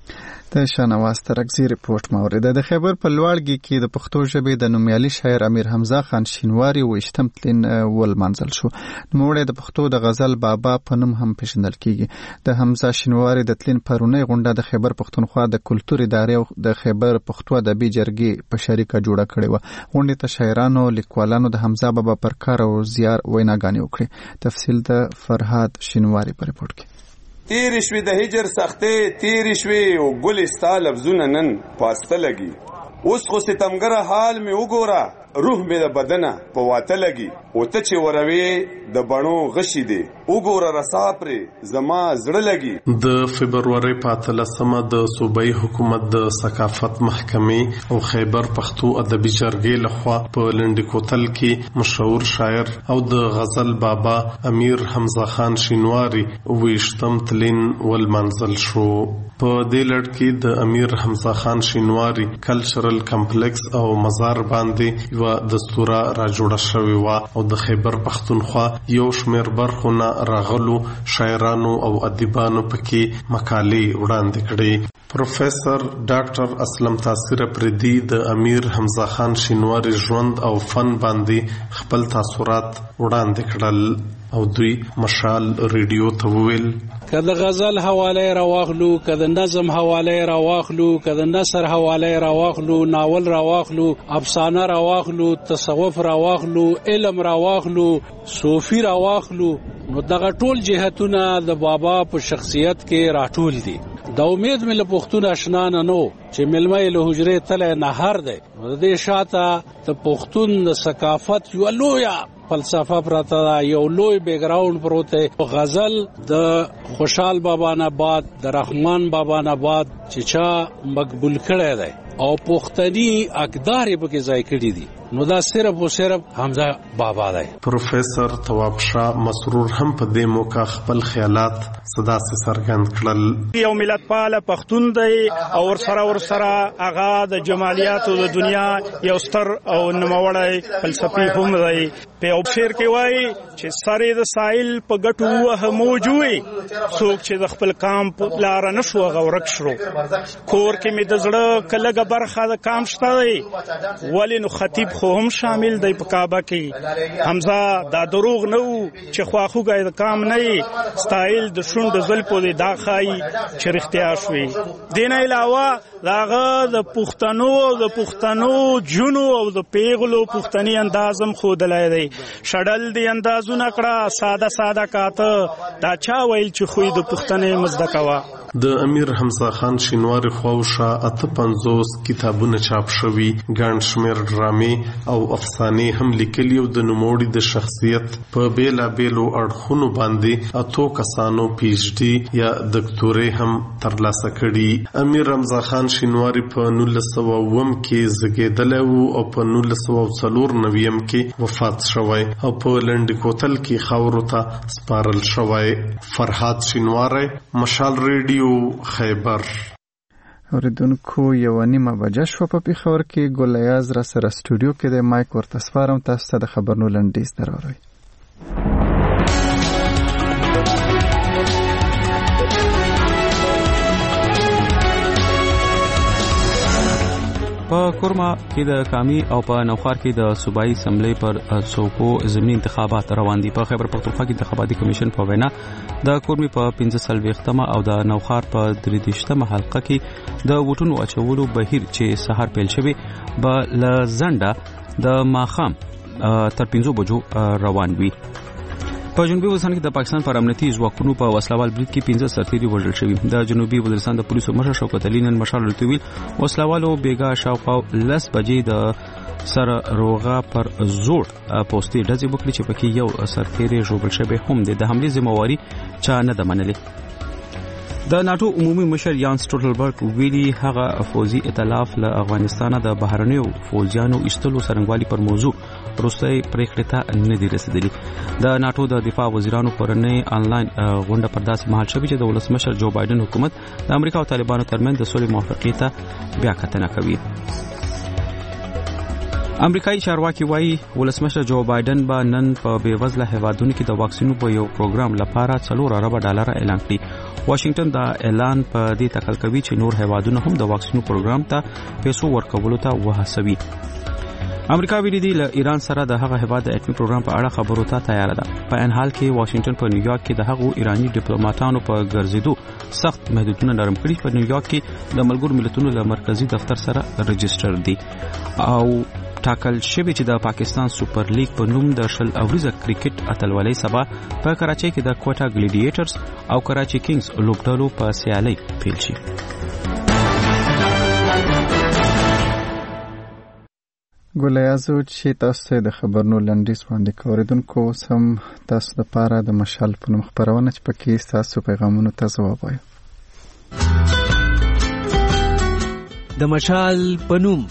S1: د شانواز ترکزی ریپورت مورد د خیبر په لوړګي کې د پښتو ژبې د نومیالي شاعر امیر حمزه خان شینواری وشتم تلین ول منزل شو. نوموړی د پښتو د غزل بابا په نوم هم پیژندل کیږي. د حمزه شینواری د تلین پرونی غونډه د خیبر پښتونخوا د کلتور ادارې او د خیبر پښتو ادبي جرګې په شریکه جوړه کړې و. غونډې ته شاعرانو لیکوالانو د حمزه بابا پر کار او زیار ویناګانې وکړې. تفصیل د فرهاد شینواری په ریپورت کې.
S20: تیر شوی د هجر سختې تیر شوی او ګلستا لفظونه نن پاسته لګي اوس خو ستمګره حال می وګوره روح می د بدنه په واته لګي او ته چې وروي د بڼو غشي دی وګوره رسا پرې زما زړه لګي.
S21: د فبرवरी 15 د صوبایي حکومت د ثقافت محکمې او خیبر پښتو ادبي جرګې لخوا په لنډی کوتل کې مشهور شاعر او د غزل بابا امیر حمزه خان شینواری ویشتم تلین ول منزل شو. په دې لړ کې د امیر حمزه خان شینواری کلچرل کمپلیکس او مزار باندې و دستوره را جوړه شوې و او د خیبر پښتونخوا یو شمېر برخونه راغلو شاعرانو او ادیبانو پکې مقالې وړاندې کړې. پروفیسور ډاکټر اسلم تاثیر پردي د امیر حمزه خان شینواری ژوند او فن باندې خپل تاثرات وړاندې کړل او دوی مشال ریډیو ته وویل
S22: کله غزل حواله راواخلو کله نظم حواله راواخلو کله نثر حواله راواخلو ناول راواخلو افسانه راواخلو تصوف راواخلو علم راواخلو صوفي راواخلو نو دغه ټول جهتونه د بابا په شخصیت کې راټول دي. دا امید مې له پښتون آشنا نه نو چې ملمه له حجره تله نهار دی د دې شاته د پښتون د ثقافت یو لویا فلسفه پراته دا یو لوی بیک گراوند پروته. غزل د خوشحال بابا نه بعد د رحمان بابا نه بعد چې چا مقبول کړی دی او پښتني اقدار به کې ځای کړی دي نو دا صرف او صرف حمزه بابا دی.
S21: پروفیسور تواب شاه مسرور هم په دې موقع خپل خیالات صدا سره څرګند کړل.
S23: یو ملت پاله پښتون دی او ورسره هغه د جمالیاتو د دنیا یو ستر او نوموړی فلسفي هم دی. په یو شعر کې وایي چې سره د سایل په ګټو وه موجوي څوک چې د خپل کام په لار نشو غورک شرو کور کې می د زړه کلهګه برخه د کام شته دی ولی نو خطیب خو هم شامل دی په کعبه کې حمزه دا دروغ نه چې خواخوګای د کام نه سټایل د شوند زل په دی دا خای چې رښتیا شوي دین علاوه داغه د پښتنو جنو او د پیغلو پښتني اندازم خودلای دی شډل دی اندازونه کړه ساده کاته دا چا ویل چې خوې د پښتنې مزدکوا
S21: د امیر حمزه خان شینواری خواوشا 58 کتابونه چاپ شوي ګڼ شمېر ډرامې او افسانې هم لیکلي او د نوموړي د شخصیت په بیلابیلو اړخونو باندې اتو کسانو پی ایچ ډي یا دکتورې هم ترلاسه کړي. امیر حمزه خان شینواری په 1909 کې زیږیدلی و او په 1994 کې وفات شوی او په لنډ کوتل کې خاورو ته سپارل شوی. فرهاد شینواری، مشال ریډیو، خیبر.
S1: اوریدونکو 1:30 بجه شو په پیښور کې ګلیاز را سره سټوډیو کې د مایک ورته سپارم تاسو ته د خبرونو لنډیز دراوړی.
S2: په کورما کې د کامی او په نوخار کې د صوبایي اسمبلی پر څوکو ضمني انتخابات روان دي. په خیبر پختونخوا کې انتخاباتي کمیشن په وینا د کورمي په 15 او د نوخار په 33 حلقه کې د ووټونو اچولو بهیر چې سهار پیل شوی به لزنده د ماخام تر 15 بجو روان وي. په جنوبي وزیرستان کې د پاکستان پر امنیتي ځواکونو په وسلوال برید کې 15 سرتیري وژل شوي. د جنوبي وزیرستان د پولیسو مشر شوکت علي نن مشال لتویل وسلوالو بیګا شاوخوا 10 بجې د سره روغه پر زوړ پوسټي ډزې وکړي چې پکې یو سرتیري ژوبل شوی هم دی. د حملې ذمہواری چا نه ده منلې. د ناتو عمومي مشر یان سټولټنبرګ ویلي هغه فوزي ائتلاف له افغانستانه د بهرنیو فوجیانو ایستلو څرنګوالي پر موضوع روسي پریکړې ته نه دي رسیدلي. د ناتو د دفاع وزیرانو پرنۍ آنلاین غونډه پر داسې مهال شوې چې د ولسمشر جو بایدن حکومت د امریکا او طالبانو ترمنځ د سولې موافقې ته بیا کتنه کوي. امریکایي چارواکي وایي ولسمشر جو بایدن به نن په بیوزله هیوادونو کې د واکسینو په یو پروګرام لپاره $4 ارب اعلان کړي. واشنگټن دا اعلان په دې تکل کوي چې نور هیوادونه هم د واکسینو پروګرام ته پیسو ورکولو ته وهڅوي. امریکا ویلي دی له ایران سره د هغه هیواد د اټومي پروګرام په اړه خبرو ته تیار ده. په ان حال کې واشنگټن په نیویارک کې د هغو ایرانی ډیپلوماټانو په ګرځېدو سخت محدودیتونه نرم کړي. په نیویارک کې د ملګرو ملتونو له مرکزی دفتر سره رجسټر دي او ټاکل شوی چې د پاکستان سوپر لیګ په نوم د شل اوریزه کرکټ اتلولۍ سبا په کراچۍ کې د کوټا ګلیډیټرز او کراچي کینګز لوبډلو په سیالۍ پیل شي.
S1: ګلیازو چې تاسو د خبرونو لنډیز باندې کوریدونکو سم تاسو د پاره د مشال په نوم خبرونه چې پکې تاسو پیغامونو ته ځواب وایي.
S4: د مشال په نوم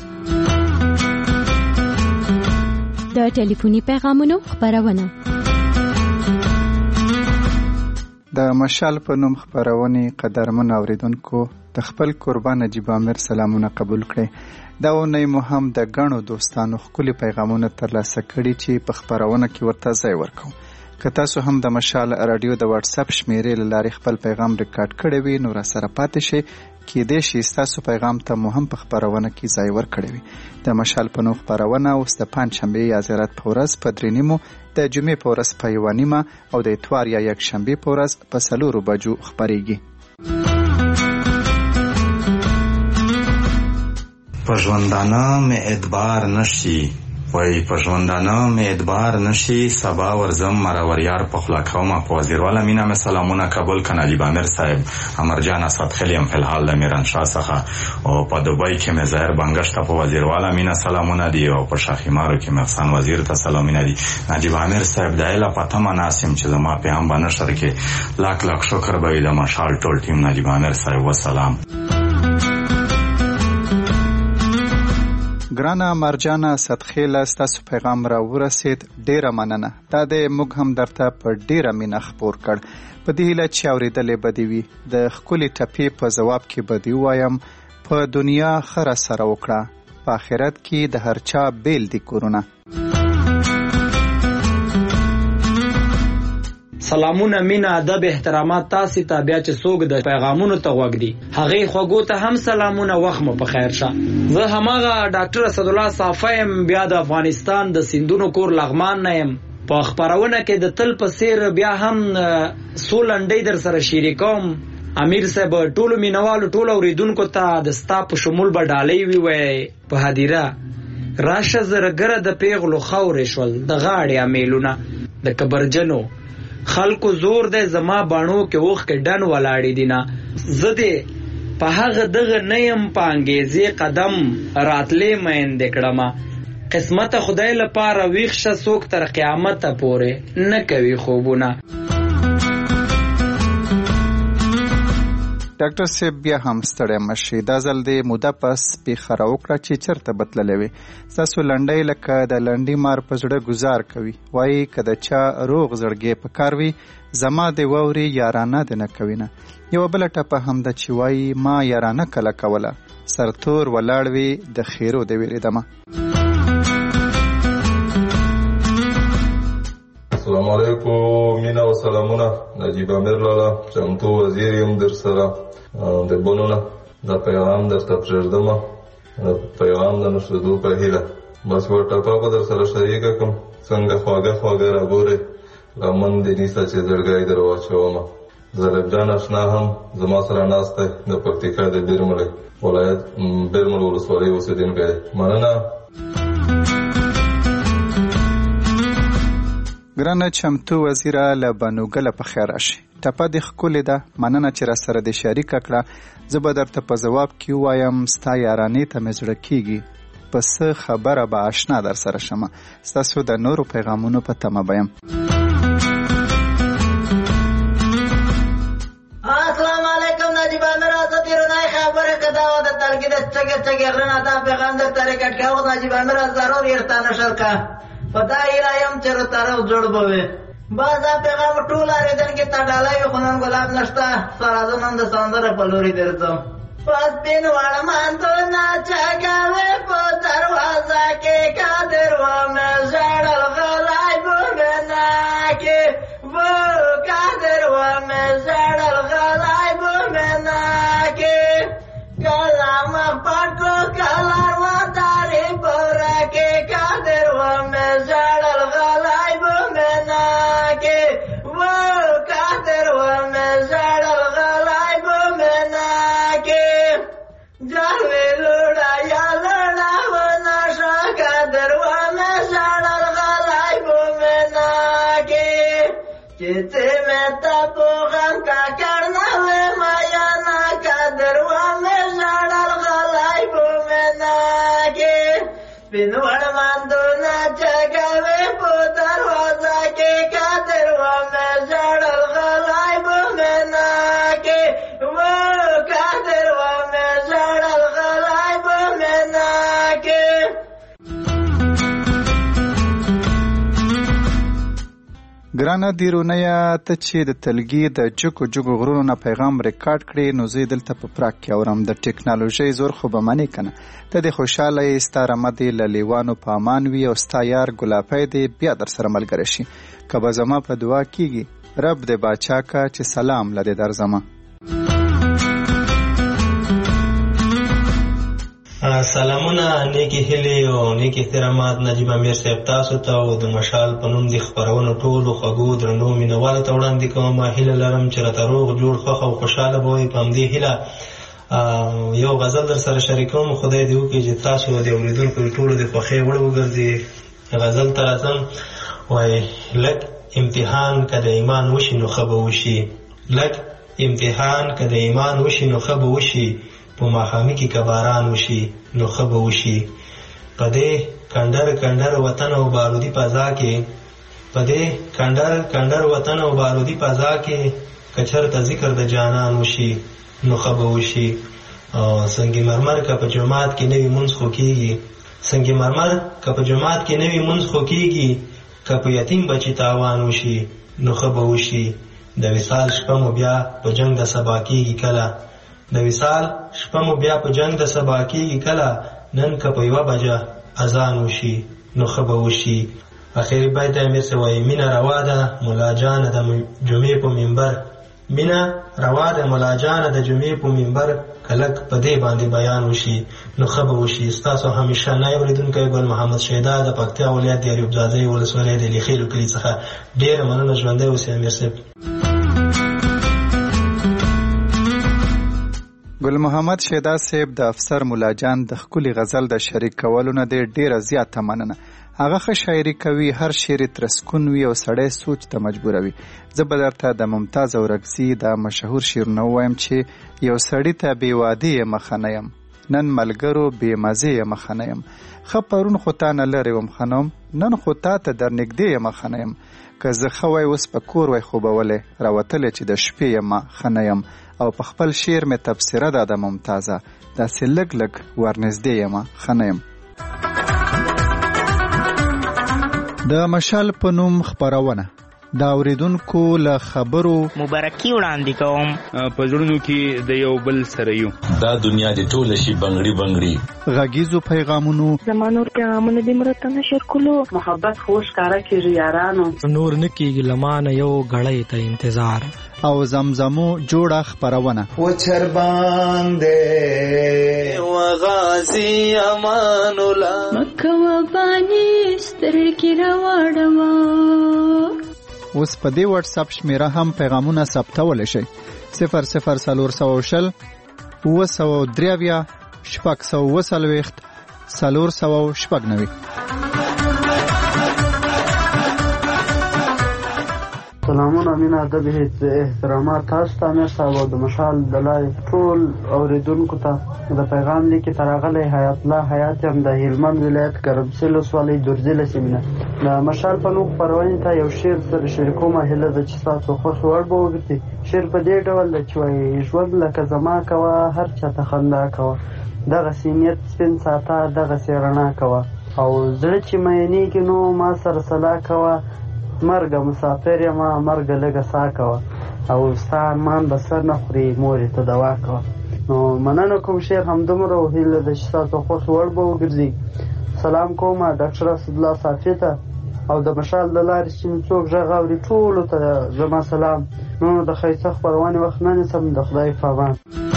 S9: د ټلیفوني پیغامونو خبرونه.
S1: د مشال په نوم خبرونه قدرمن اوریدونکو د خپل قربان نجیب امیر سلامونه قبول کړئ. دا ونی مو هم د غنو دوستانو خپل پیغامونه ترلاسه کړي چې په خبرونه کې ورته ځای ورکوم. که تاسو هم د مشال رادیو د واتس اپ شمیرې لارې خپل پیغام ریکارډ کړی وي نو را سره پاتې شي کې دې شي تاسو پیغام ته مو هم په خبرونه کې ځای ورکړی وي. د مشال په نوم خبرونه اوس د پنځشنبه یا زیارت په ورځ په 3:30 د جمعې په ورځ په 1:30 او د اتوار یا یکشنبه په ورځ په 4 بجو خبريږي.
S6: پژوندانه مې اعتبار نشي وای پژوندانه مې اعتبار نشي سبا ورزم مروریار په خلاقومه په وزیروالا مینا مې سلامونه قبول کنا نجیب امیر صاحب امرجان اسد خلیم فی الحال د میران شاه څخه او په دوبۍ کې مې ظاهر بنگشت په وزیروالا مینا سلامونه دی او په شاخیمارو کې مې احسان وزیر ته سلامونه دی. نجیب امیر صاحب دایله پته مناسم چې زما په هم باندې شر کې لاک شکر به د مشال ټول ټیم نجیب امیر صاحب وسلام.
S1: ګرانه مرجانه صدخیله ستاسو پیغام را ورسید. ډیره مننه. دا د موږ هم درته په ډیره مینه خبر کړ. په دې هیله چې اورېدلې بدی وي د خولي ټپې په جواب کې بدی وایم په دنیا خره سره وکړه په آخرت کې د هر چا بیل دی کورونه.
S5: سلامونه، مینه، ادب، احترامات تاسو ته. بیا چې څوک د پیغامونو ته وګدي هغه خوګو ته هم سلامونه، وخت مو په خیر شه. زه همغه ډاکټر اسد الله صافیم، بیا د افغانستان د سیندونو کور لغمان نه یم. په خبرونه کې د تل په سیر بیا هم سولنډي در سره شریکوم. امیر صاحب ټولو مینوالو ټولو اوریدونکو ته د ستا په شمول به ډالۍ وي په هدیره راشه زرګره د پیغلو خورې شول د غاړې امیلونه د کبرجنو خلکو زور دی زما باڼو کې اوښ کې ډن ولاړې دي نه زه دې په هغه دغه نه یم په انګیزې قدم راتلې میندې کړمه قسمت خدای لپاره ویښ شه څوک تر قیامته پورې نه کوي خوبونه.
S1: ډاکټر صاحب بیا هم ستړی مشي. دا ځل د موده پس پیښه راوکړه چې چېرته به تللی وې. ستاسو لنډۍ لکه د لنډي مار په زړه ګزار کوي. وایي که د چا روغ زړګی په کار وي زما د واورې یارانه دې نه کوي نه. یوه بله ټپه هم ده چې وایي ما یارانه کله کوله سرتور ولاړ وي د خیرو د ویرېدمه.
S7: السلام علیکم، مینا و سلامونه. نجیب امیر لاله چمتو وزیر یم در سره د بونونه د پیغام درته پرېږدمه، د پیغام د نشریدو په هیله. بس یوه ټپه به در سره شریکه کړم. څنګه خواږه خواږه راګورې لمن دې نیسه چې زړګی در واچومه. زلیب جان اشنا هم زما سره ناست دی، د پکتیکا د بیرمل ولایت بیرمل ولسوالۍ اوسېدونکی دی. مننه.
S1: ګرانه چمتو وزیره له بنوګله په خیر راشي. ټپه دې ښکلې ده، مننه چې راسره دې شریکه کړه. زه به درته په ځواب کې ووایم ستا یارانې ته مې زړه کېږي، په څه خبره به اشنا در سره شمه. ستاسو د نورو پیغامونو په تمه به یم.
S8: السلام علیکم نجیب امیر. زه بیرونی خبره که دا و د ترګي د چګې چګې غرنه دا پیغام درته ریکارډ کړو. نجیب امیر ضرور یې ته نشر کا په دا ایله یم چې رو طرف جوړ به وي. بس دا پیغام ټول اورېدونکي ته ډالۍ وي، خو نن ګلاب نشته. سره زه نن د سندرې په لوري درځم. په سپین وړمندونه چګوې په دروازه کې قادر ومې ژړل غلی بومنا کې و قادر ومې ژړل غلی بومنا کې کله مخ پټ کړو کله ودارې پوره کې قادر ومې ژړل غلی بومنا کې و قادر ومې ژړل غلی بومنا کې جاوې لوړه یا لوړه ونه شو قادر ومې ژړل غلی بومنا کې چې ته مې ته په غم کاکړ نه وې میانه قادر ومې ژړل غلی بومنا کې سپین وړمندونه چګوې په دروازه کې قادر ومې ژړل غلی بومنا کې و قادر ومې ژړل غلی بومنا کې.
S1: ګرانه دیرونیه ته چې د تلګي د جګو جګو غرونو نه پیغام ریکارډ کړي نو زه دلته په پراګ کې اورم. د ټیکنالوژۍ زور خو به منې کنه. ته د خوشاله یې، ستا رمه دې له لیوانو په امان وي او ستا یار ګلابی دې بیا در سره ملګری شي. که به زما په دعا کېږي رب دې باچا کا چې سلام له دې درځمه.
S24: سلامونه، نیکی هیلې او نیکی احترامات نجیب امیر صاحب تاسو ته او د مشال په نوم د خپرونو ټولو خوږو درنو مینوالو ته وړاندې کوم. هیله لرم چې راته روغ جوړ خوښ او خوشحاله به وئ. په همدې هیله یو غزل در سره شریکوم. خدای دې وکړي چې تاسو د اورېدونکو ټولو د خوښۍ وړ وګرځي. غزل ته راځم. وایي لږ امتحان که د ایمان وشي نو ښه به وشي، لږ امتحان که د ایمان وشي نو ښه به وشي، په ماښامي کې که باران وشي نو ښه به وشي. په دې کنډر کنډر وطن او بارودي فضا کې، په دې کنډر کنډر وطن او بارودي فضا کې که چېرته ذکر د جانان وشي نو ښه به وشي. سنگ مرمر که په جومات کې نوي مونځ خو کېږي، سنگ مرمر که په جومات کې نوي مونځ خو کېږي، که په یتیم بچي تاوان وشي نو ښه به وشي. د وصال شپه مو بیا په جنگ د سبا کېږي کله، د وصال شپه مو بیا په جنگ د سبا کېږي کله، نن که په 1 بجه اذان وشي نو ښه به وشي. اخیری بیت امیر سے وایي مینا روا ده مولا جان د جمعې په منبر مینا روا ده مولا جان د جمعې په منبر کلک په دې باندې بیان وشي نو خبر وشي. تاسو همیشه نه اوریدونکو ګل محمد شیدا د پکتیا ولایت د ایوب زاده ولسوالۍ د لیخیلو کلی څخه ډیره مننه. ژوندی اوسئ امیر صاحب.
S1: ګل محمد شیدا صاحب د افسر مولا جان د ښکلي غزل د شریک کولو نه ډیره زیاته مننه. هغه ښه شاعري کوي، هر شعر یې ترسکون وي او سړی سوچ ته مجبوروي. زه به درته د ممتاز اورکزي دا مشهور شعرونه ووایم چې یو سړي ته بې وادي یې مخه نه یم، نن ملګرو بې مزې یې مخه نه یم، ښه پرون خو تا نه لرې وم ښه نوم، نن خو تا ته در نږدې یې مخه نه یم، که زه ښه وای اوس په کور وای خوبولی، راوتلی چې د شپې یم ښه نه یم، او په خپل شعر مې تبصره ده د ممتازه، داسې لږ لږ ورنږدې یم ښه نه یم. د مشال په نوم خپرونه د اوریدونکو له خبرو
S3: مبارکي وړاندې کوم.
S11: په زړونو کې د یو بل سره یو،
S13: دا دنیا دې ټوله شي بنګړي بنګړي.
S1: غږیزو پیغامونو
S14: زمانور پیغامونه دې مرته نشر کولو، محبت خوش کارا کېږي یارانو،
S4: نور نه کېږي لمانه یو غړی ته انتظار،
S1: او زمزمو جوړه خپرونه
S25: و چرباندې و غازی امان الله
S9: مکه و بانی سترګې راوړما.
S1: اوس په دې واتس اپ شمیره هم پیغامونه ثبتولی شئ 00420 903 640 490.
S14: سلامونه مینه ادب احترامات تاسو ته امیر صاحب او د مشال د لارې ټول اوریدونکو ته د پیغام لیکې ته راغلی حیات الله حیات یم د هلمند ولایت ګرمسیر ولسوالۍ درزیله سیمې نه. د مشال په نوم خپرونې ته یو شعر سره شریکوم، هیله ده چې ستاسو خوښ وړ به وګرځي. شعر په دې ډول ده چې وایي ژوند لکه زما کوه هر چاته خندا کوه، دغسې نیت سپین ساته دغسې رڼا کوه، او زړه چې مینېږي نو ما سره صلا کوه، مرګه مسافر یمه مرګه لږه سا کوه، او ستا ارمان به سر نه خوري مورې ته دوا کوه. نو مننه کوم شعر همدومره او هیله ده چې ستاسو خوښ وړ به وګرځي. سلام کوم ډاکټر اسدالله صافي ته او د مشال د لارې چې څوک غږ اوري ټولو ته زما سلام. نو د ښایسته خپرونې وخت نه نیسم، د خدای په امان.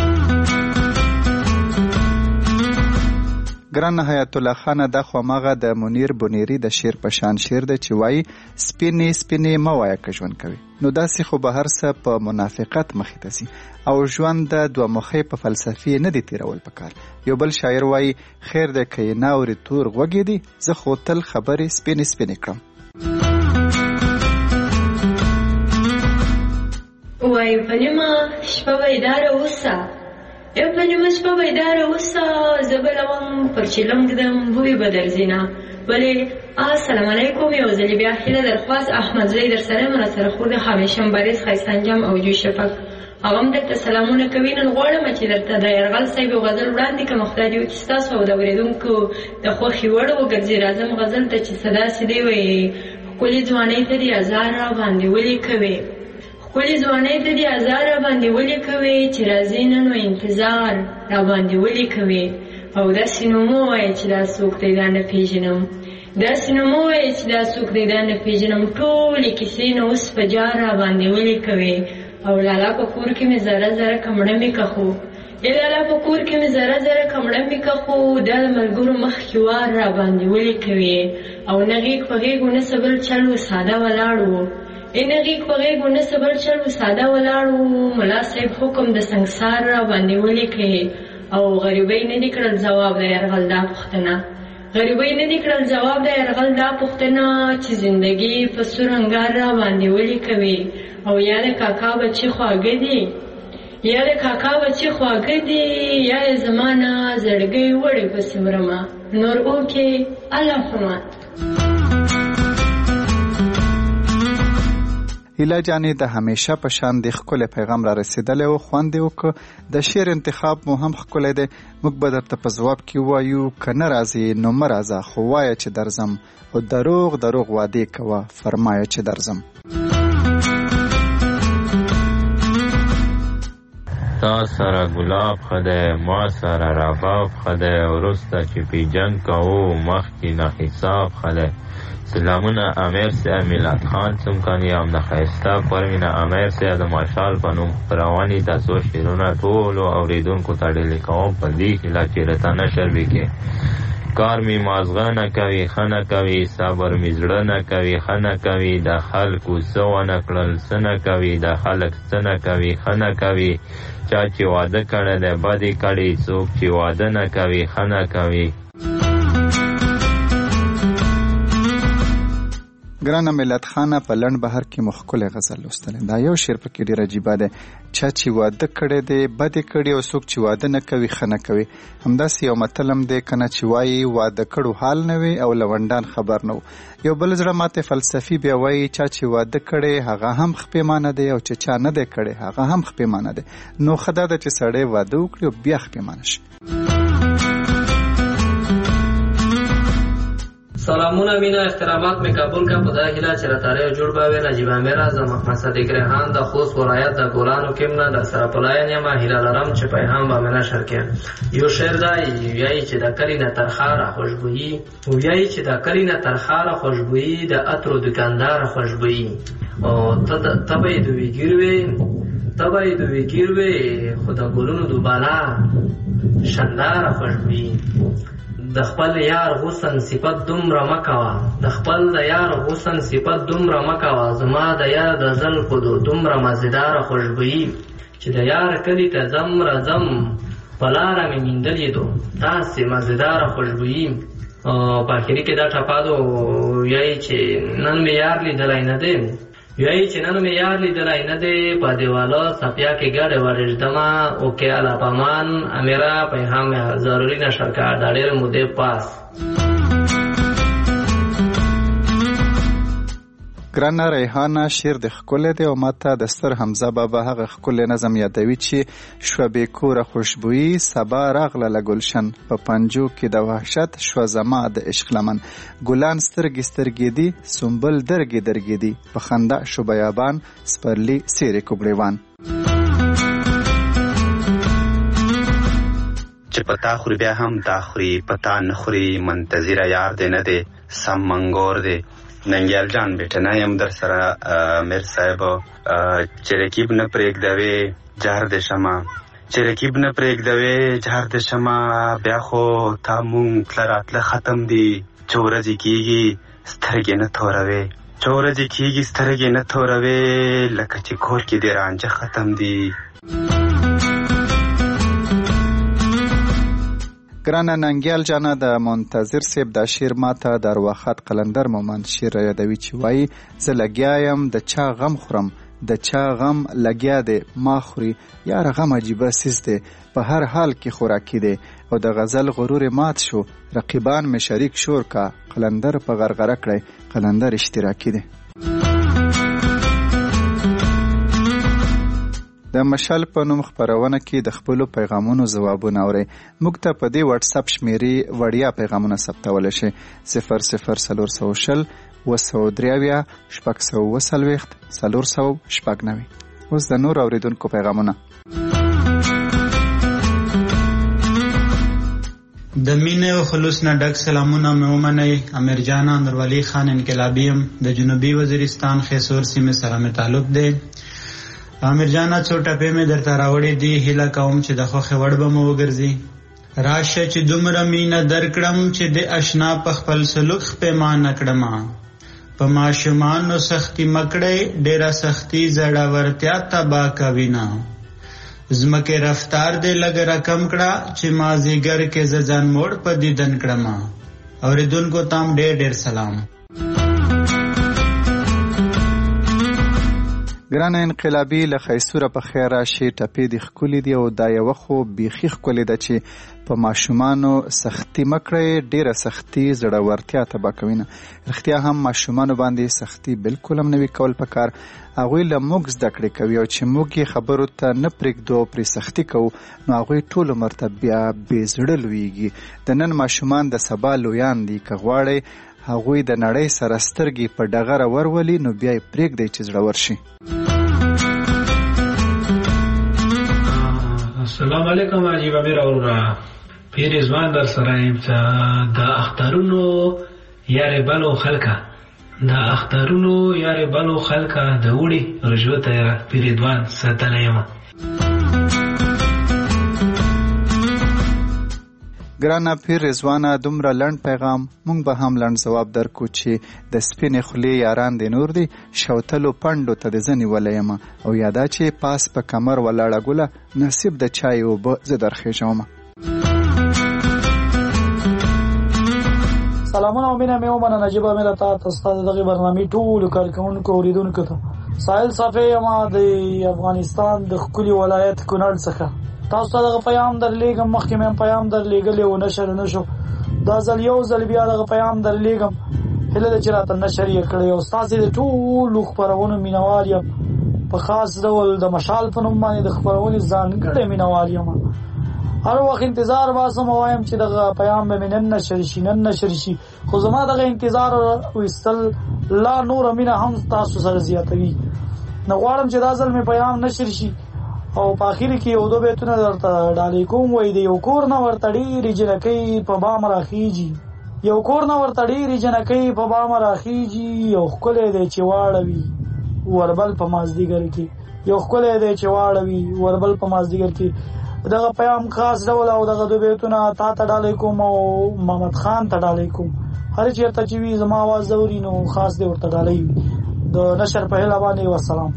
S1: ګران حیات الله خانه دا خو ماغه د منیر بنيري د شعر په شان شعر دی چې وایي سپینې سپینې مه وایه که ژوند کوي، نو داسې خو به هر څه په منافقت مخې ته ځي او ژوند د دوه مخۍ په فلسفې نه دی تیرول پکار. یو بل شاعر وایي خیر دی که یې نه اوري تور غوږې دي، زه خو تل خبرې سپینې سپینې کړم.
S26: وایي په نیمه شپه بیداره اوسه، یو په نیمه شپه بیداره اوسه، زه به لوم پر چیلم ږدم بوی به درځینه. ولې السلام علیکم، یو ځلې بیا هیله درخواست احمدزی در سره مره سره خور د همیشم بریز ښایسته انجام او جوی شفق هغه هم درته سلامونه کوي. نن غواړم چې درته د یرغل صاحب غزل وړاندې کړم، خدای دې وکړي ستاسو او د اورېدونکو د خوښې وړ وګرځي. راځم غزل ته چې صدا سې دی وایي ښکلې ځوانۍ ته دې ازار را باندې ولې کوې، ښکلې ځوانۍ ته دې ازار را باندې ولې کوې، چې راځې نن نو انتظار را باندې ولې کوې، او داسې نو مه وایه چې دا څوک دی دا نه پېژنم، داسې نو مه وایه چې دا څوک دی دا نه پېژنم، ټولې کیسې نه اوس په جار را باندې ولې کوې، او لالا په کور کې مې ذره ذره کمړه مې کښو، لالا په کور کې مې ذره ذره کمړه مې کښو، دا د ملګرو مخکې وار را باندې ولې کوې، او نه غېږ په غېږو نه څه بل چل و ساده ولاړ و، نه غېږ په غېږو نه څه بل چل و ساده ولاړ و، ملا صاحب حکم د سنګسار را باندې ولې کوې، او غریبۍ نه دې کړل ځواب د یرغل دا پوښتنه، غریبۍ نه دې کړل ځواب د یرغل دا پوښتنه، چې زندګي په سور انګار را باندې ولې کوې، او یا د کاکا بچي خواږه دي، یا د کاکا بچي خواږه دي، یا یې زما نه زړګۍ وړې پسې ورمه، نور اوکې الله حرمت.
S1: هیله جانې د همیشه په شان د ښکلی پیغام را رسېدلی و، خوند یې وکړه. د شعر انتخاب مو هم ښکلی دی. موږ به درته په ځواب کې ووایو که نه راځې نو مه راځه، خو وایه چې درځم، او دروغ دروغ وعدې کوه فرمایه چې درځم.
S10: تا سره ګلاب خده ما سره رباب خده ورسته چې پی جنگ کوو مخکې نه حساب خده. سلامونه امیر صاحب میلاد خان څمکني هم د ښایسته پروینه امیر صاحب د مارشال په نوم خپرونې د څو شعرونه ټولو اورېدونکو ته ډېلې کوم په دې هیله چې راته نشر وکړي. کار می مازغه نه کوي ښه نه کوي صبر می زړه نه کوي ښه نه کوي د خلکو څه ونه کړل څه نه کوي د خلک څه نه کوي ښه نه کوي چا چې واده کړی دی بدې کړي څوک چې واده نه کوي ښه نه کوي.
S1: ګرانه ملت خانه په لنډ بهر کې مخکله غزل لوستل. دا یو شعر پکې ډیر عجیب دی. چا چې واده کړی دی بدې کړي او څوک چې واده نه کوي ښه نه کوي. همداسې یو متلم دی کنه چې وایي واده کړو حال نه وي او لونډان خبر نه و. یو بل زړه ماته فلسفي بیا وایي چا چې واده کړي هغه هم خپېمانه دی او چې چا نه دی کړي هغه هم خپېمانه دی. نو خدا د چې سړی واده وکړي او بیا خپېمانه شي.
S12: سلامونه مینا احترامات می قبول کا خدا هیله چې راتاره جوړ باوي نجیب امیر اعظم محمد صدیق ریحان د خوست ولایت د ګولانو کېمنه د سره پلاین ما هیله لرم چې پیغام به منا شرکه یو شعر دی یای چې د کلینه ترخاره خوشبوئی ویای چې د کلینه ترخاره خوشبوئی د اترو دکاندار خوشبوئی او تبې دوی ګیروي خدا ګلونو دوبالا شاندار خوشبوئی. د خپل یار حسن صفت دومره مکوا د خپل د یار حسن صفت دومره مکوا زما د یار د زلفو دومره مزیدار خوشبوئی چې د یار کلی ته زم رزم په لاره مې میندلې دو داسې مزیدار خوشبوئی. په اخري کې دا ټپادو یای چې نن مې یار لیدلی نه دی په دیوالا سپیا کې ګډه ورژدما او کې الا پامان امیرا پیغام ضروری نشر کار د ډېر مودې پاس.
S1: ګرانه ریحانه شعر د ښکلی دی او ماته د ستر حمزه بابا هغه ښکلی نظم یادوي چې شوه بې کوره خوشبويي سبا راغله له ګلشن په پنجو کې د وحشت شوه زما د عشق لمن ګلان سترګې سترګې دي سنبل درګې درګې دي په خندا شو بیابان سپرلی څیرې کوګړیوان.
S15: چې پتا خوري بیا هم تا خوري پتا نه خوري منتظره یار دی نه دی سم منګور دی. ننګیال جان بیٹنا یم در سره میر صاحب چې رکیب نه پرېږدوي جهر د شمه چې رکیب نه پرېږدوي جهر د شمه بیا خو تا مونږ تله راتله ختم دي چې ورځې کېږي سترګې نه توروي لکه چې کور کې د رانجه ختم دي.
S1: ګرانه ننګیال جانه د منتظر صاحب دا شعر ماته د ارواښاد قلندر مومند شعر یادوي چې وایي زه لګیا یم د چا غم خورم د چا غم لګیا دی ما خوري یاره غم عجیبه څیز دی په هر حال کې خوراکي دی او د غزل غرور مات شو رقیبان مې شریک شور کا قلندر په غرغره کړی قلندر اشتراکي دی. د مشال په نوم خپرونه کې د خپلو پیغامونو ځوابونه اورئ. موږ ته په دې واتس اپ شمیرې وړیا پیغامونه ثبتولی شئ 00400 223 640 490. اوس د نور اوریدونکو پیغامونه.
S17: د مینې او خلوص نه ډک سلامونه مې ومنئ. امیر جان اندروالی خان انقلابی یم د جنوبي وزیرستان خیسور سیمې سره مې تعلق دی. امیر جانا څو ټپې مې درته راوړې دي هیله کوم چې د خوښې وړ به مو وګرځي. راشه چې دومره مینه درکړم چې د اشنا په خپل سلوک پیمانه کړم په ماشومانو سختی مکړې ډېره سختی زړورتیا تبا کوي نه زمکه رفتار دې لګ رقم کړه چې مازیګر کې ځان موړ په دیدن کړم. اوریدونکو تام ډېر سلام.
S1: ګرانه انقلابی له خیسوره په خیر راشي ټپې دي ښکلي دي او دا یوه خو بیخي ښکلې ده چې په ماشومانو سختي مکړئ ډېره سختي زړورتیا تباه کوي نه. رښتیا هم ماشومانو باندې سختي بالکل هم نوي کول پکار هغوی له موږ زده کړې کوي او چې موږ یې خبرو ته نه پرېږدو پرې سختي کوو نو هغوی ټول عمر ته بیا بې زړه لویږي. د نن ماشومان د سبا لویان دي که غواړئ هغوی د نړۍ سره سترګې په ډغره ورولي نو بیا یې پرېږدئ چې زړور شي.
S16: سلام علیکم عجیب امیر اورا پیر ځوان در سره یم چې د اخترونو یارې بلو خلکه د اخترونو یارې بلو خلکه د وړي رشوت یې پیر ځوان ساتلی یم.
S1: ګرانه پیر رضوانه دومره لنډ پیغام مونږ به هم لنډ ځواب درکو چې د سپینې خولې یاران دې نور دي شوتلو پنډو ته د زه نیولی یم او یادا چې پاس په کمر ولاړه ګله نصیب د چای اوبه زه درخېژومه.
S18: سلامونه او مینه مې ومنه نجیب امیر ته ستا د دغې برنامې ټولو کارکوونکو اورېدونکو ته ساحل صافی یم د افغانستان د ښکلي ولایت کونړ څخه. تاسو ته دغه پیام درلیږم، مخکې مې هم پیام درلیږلی و نشر نه شو، دا ځل یو ځل بیا دغه پیام درلیږم، هیله ده چې راته نشر یې کړی او ستاسې د ټولو خپرونو مینوال یم، په خاص ډول د مشال په نوم باندې د خپرونې ځانګړی مینوال یم. هر وخت انتظار باسم وایم چې دغه پیام به مې نن نشر شي خو زما دغه انتظار ویستل لا نوره مینه هم تاسو سره زیاتوي. نه غواړم چې دا ځل مې پیام نشر شي او په اخر کې یو دو بیتونه درته ډالۍ کوم. وایي د یو کور نه ورته ډېرې جنکۍ په بام راخیږي، یو کور نه ورته ډېرې جنکۍ په بام راخیږي، یو ښکلی دی چې واړوي وربل په مازدیګر کې، یو ښکلی دی چې واړوي وربل په مازدیګر کې. دغه پیام خاص ډول او دغه دو بیتونه تا ته ډالۍ کوم او محمد خان ته ډالۍ کوم. هر چېرته چې وي زما اواز اوري نو خاص دی ورته ډالۍ وي. د نشر په هیله باندې والسلام.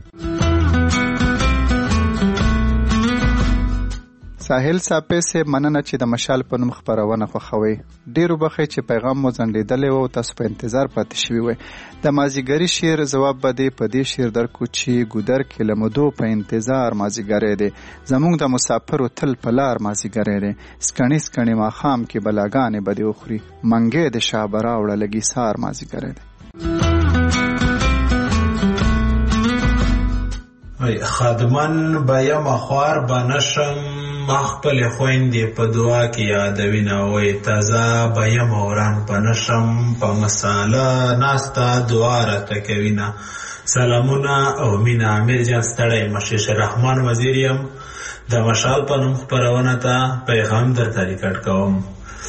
S1: ساحل صافی صاحب مننه چې د مشال په نوم خپرونه خوښوئ. ډېر وبښئ چې پیغام مو ځنډېدلی و او تاسو په انتظار پاتې شوي وئ. د مازیګري شعر ځواب به دې په دې شعر درکو چې ګودر کې له مودو په انتظار مازیګری دی، زموږ د مسافرو تل په لار مازیګری دی، سکڼي سکڼي ماښام کې بلاګانې به دې وخوري، منګی د شاه به راوړه لږي سار مازیګری دی.
S19: خادمن به یم خوار به نشم ما خپل خویندې په دعا کې یادوینه وای تازه به یم وران په نشم په مساله ناسته دعا راته کوینه. سلامونه او مینه امیر جان ستړی مشیش رحمان وزیر یم د مشال په نوم خپرونه ته پیغام درته ریکارډ کوم.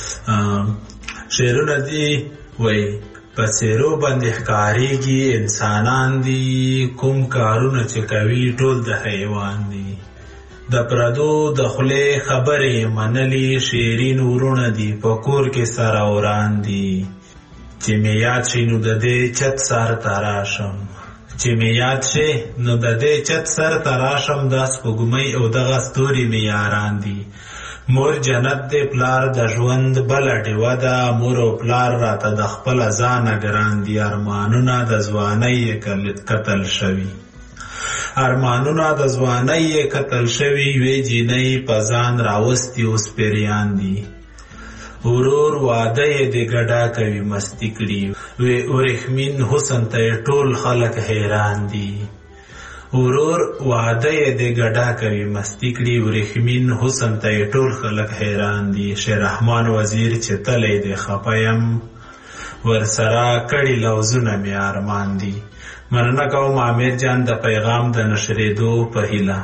S19: شعرونه دي وای په څېرو باندې ښکارېږي انسانان دي، کوم کارونه چې کوي ټول د حیوان دي، د پردو د خولې خبرې منلي شیرین ورونه دي، په کور کې سره وران دي، چې مې یاد شي نو د دې چت سر ته راشم، چې مې یاد شي نو د دې چت سر ته راشم، دا سپوږمۍ او دغه ستوري مې یاران دي، مور جنت دی پلار د ژوند بله ډیوه ده، مور او پلار راته د خپله ځانه ګران دي، ارمانونه د ځوانۍ قتل شوي، ارمانونه د ځوانۍ قتل شوي، وی جینۍ په ځان راوستي اوس پیریان دي، ورور واده یې د ګډا کوي مستی کړي، وی ورېښمین حسن ته ټول خلک حیران دي، ورور واده یې د ګډا کوي مستی کړي، ورېښمین حسن ته ټول خلک حیران دي، شیر رحمان وزیر چې تلی دی خفه یم ورسره کړي لوزونه مې ارمان دي. مننه کوم امیر جان د پیغام د نشرېدو په هیله.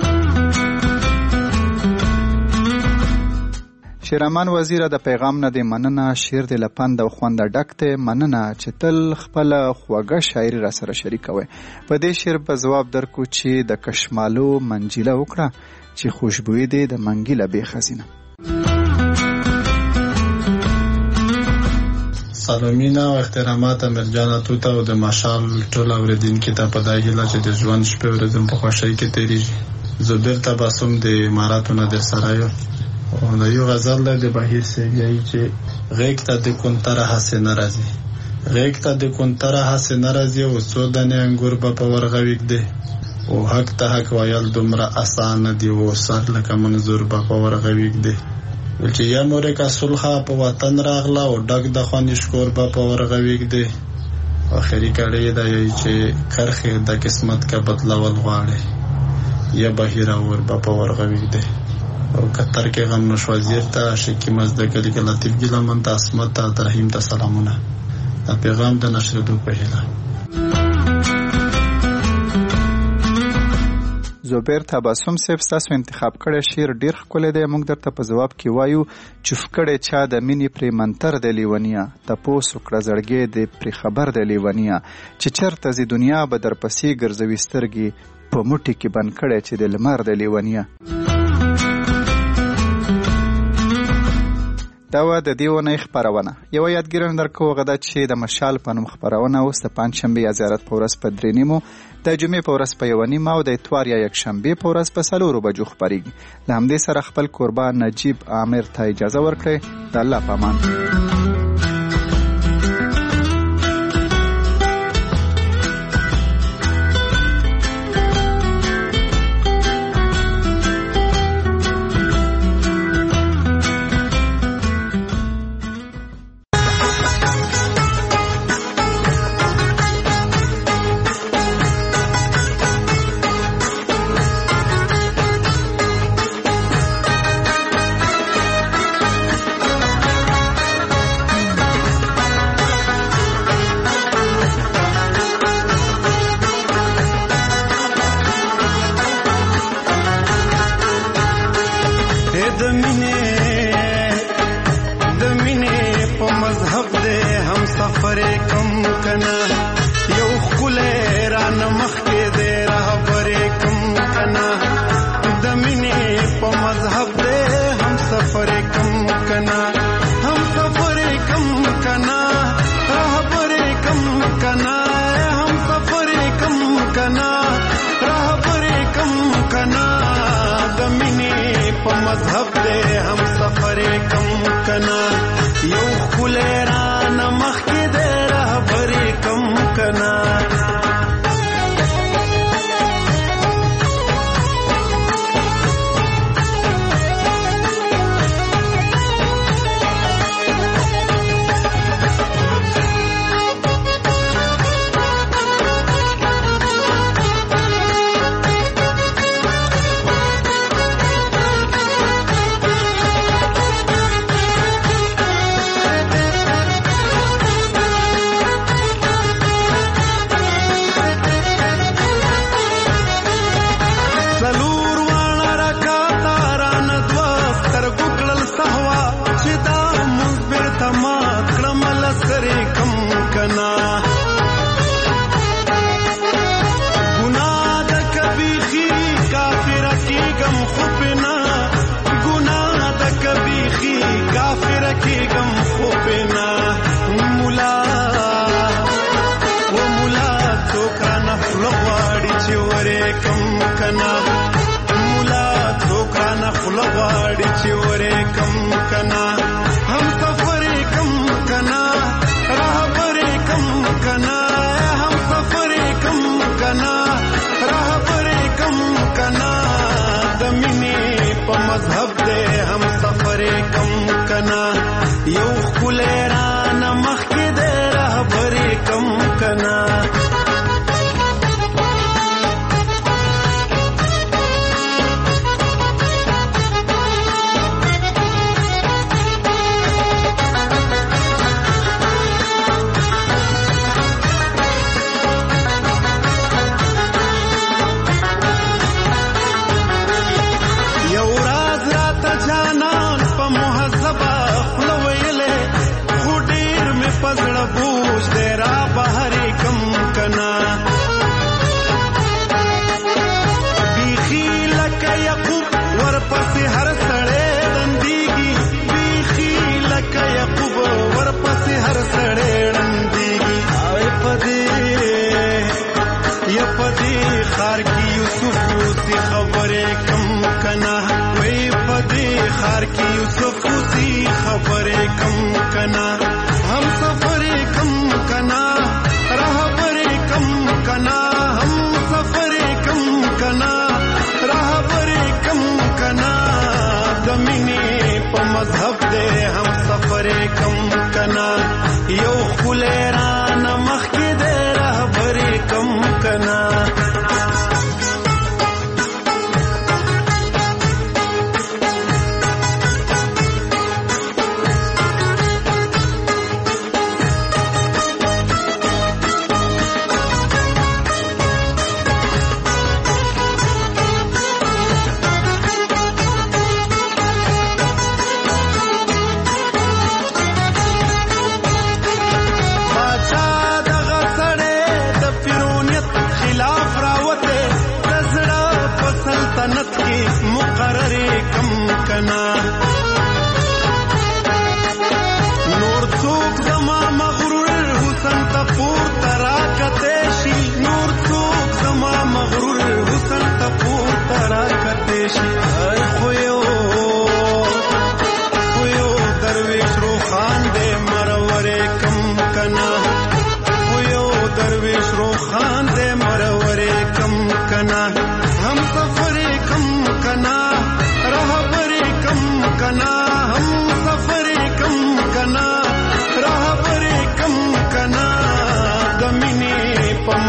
S1: شیرمان وزیره د پیغام نه دی مننه، شعر دی له پند او خونده ډک دی، مننه چې تل خپله خوږه شاعري را سره شریکوئ. په دې شعر په ځواب درکو چې د کشمالو منجیله وکړه چې خوشبویي دی د منګي له بې خزینه.
S21: سلامونه او احترامات امیر جان توته او د مشال ټول اوریدونکو ته په دا هیله چې د ژوند شپې ورځې په خوښۍ کې تېرېږي. زبیر تبسم د اماراتو نه در سره یم او د یو غزل دی د بهیر سیګی چې غیږ ته د کونتره هسې نه راځي، غیږ ته د کونتره هسې نه راځي، او څو دانې انګور به په ورغویږ دی، او حق ته حق ویل دومره اسانه دي، او سر لکه منظور به په ورغویږ دی، چې یا مورکه صلحه په وطن راغله او ډک د خوند شکور به په ورغویږ دی. آخري کړی دی چې کرښې د قسمت کا بدلول غواړي، یا بهیر اور به په ورغویږ دی. او قطر کې غم نوش وزیر ته شکی مزدګری کې لطیف ګیلمن ته اسمت ته ترحیم ته سلامونه. دا پیغام د نشریدو په هیله.
S1: زبیر تبسم صاحب ستاسو انتخاب کړی شعر ډیر ښکلی دی. موږ درته په ځواب کې وایو چوف کړی چا د مینې پرې منتر د لیونیه تپوس وکړه زړګی دې پرې خبر د لیونیه چې چېرته ځي دنیا به درپسې ګرځوي سترګې په موټي کې بند کړی چې د لمر د لیونیه. دا وه د دې اونۍ خپرونه. یوه یادګیرنه درکوو هغه ده چې د مشال په نوم خپرونه اوس د پنجشنبې یا زیارت په ورځ په 3:30، د جمعې په ورځ په 1:30 او د اتوار یا یکشنبې په ورځ په 4 بجو خپرېږي. له همدې سره خپل کوربه نجیب عامر ته اجازه ورکړئ. د الله په امان.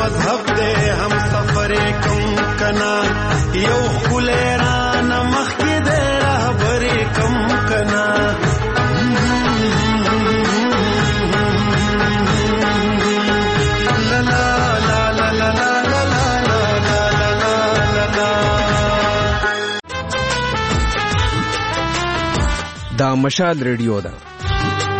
S21: مذهب دے هم سفر کم کنا یو خلیران مخی دے رهبر کم کنا
S2: دا مشال ریډیو ده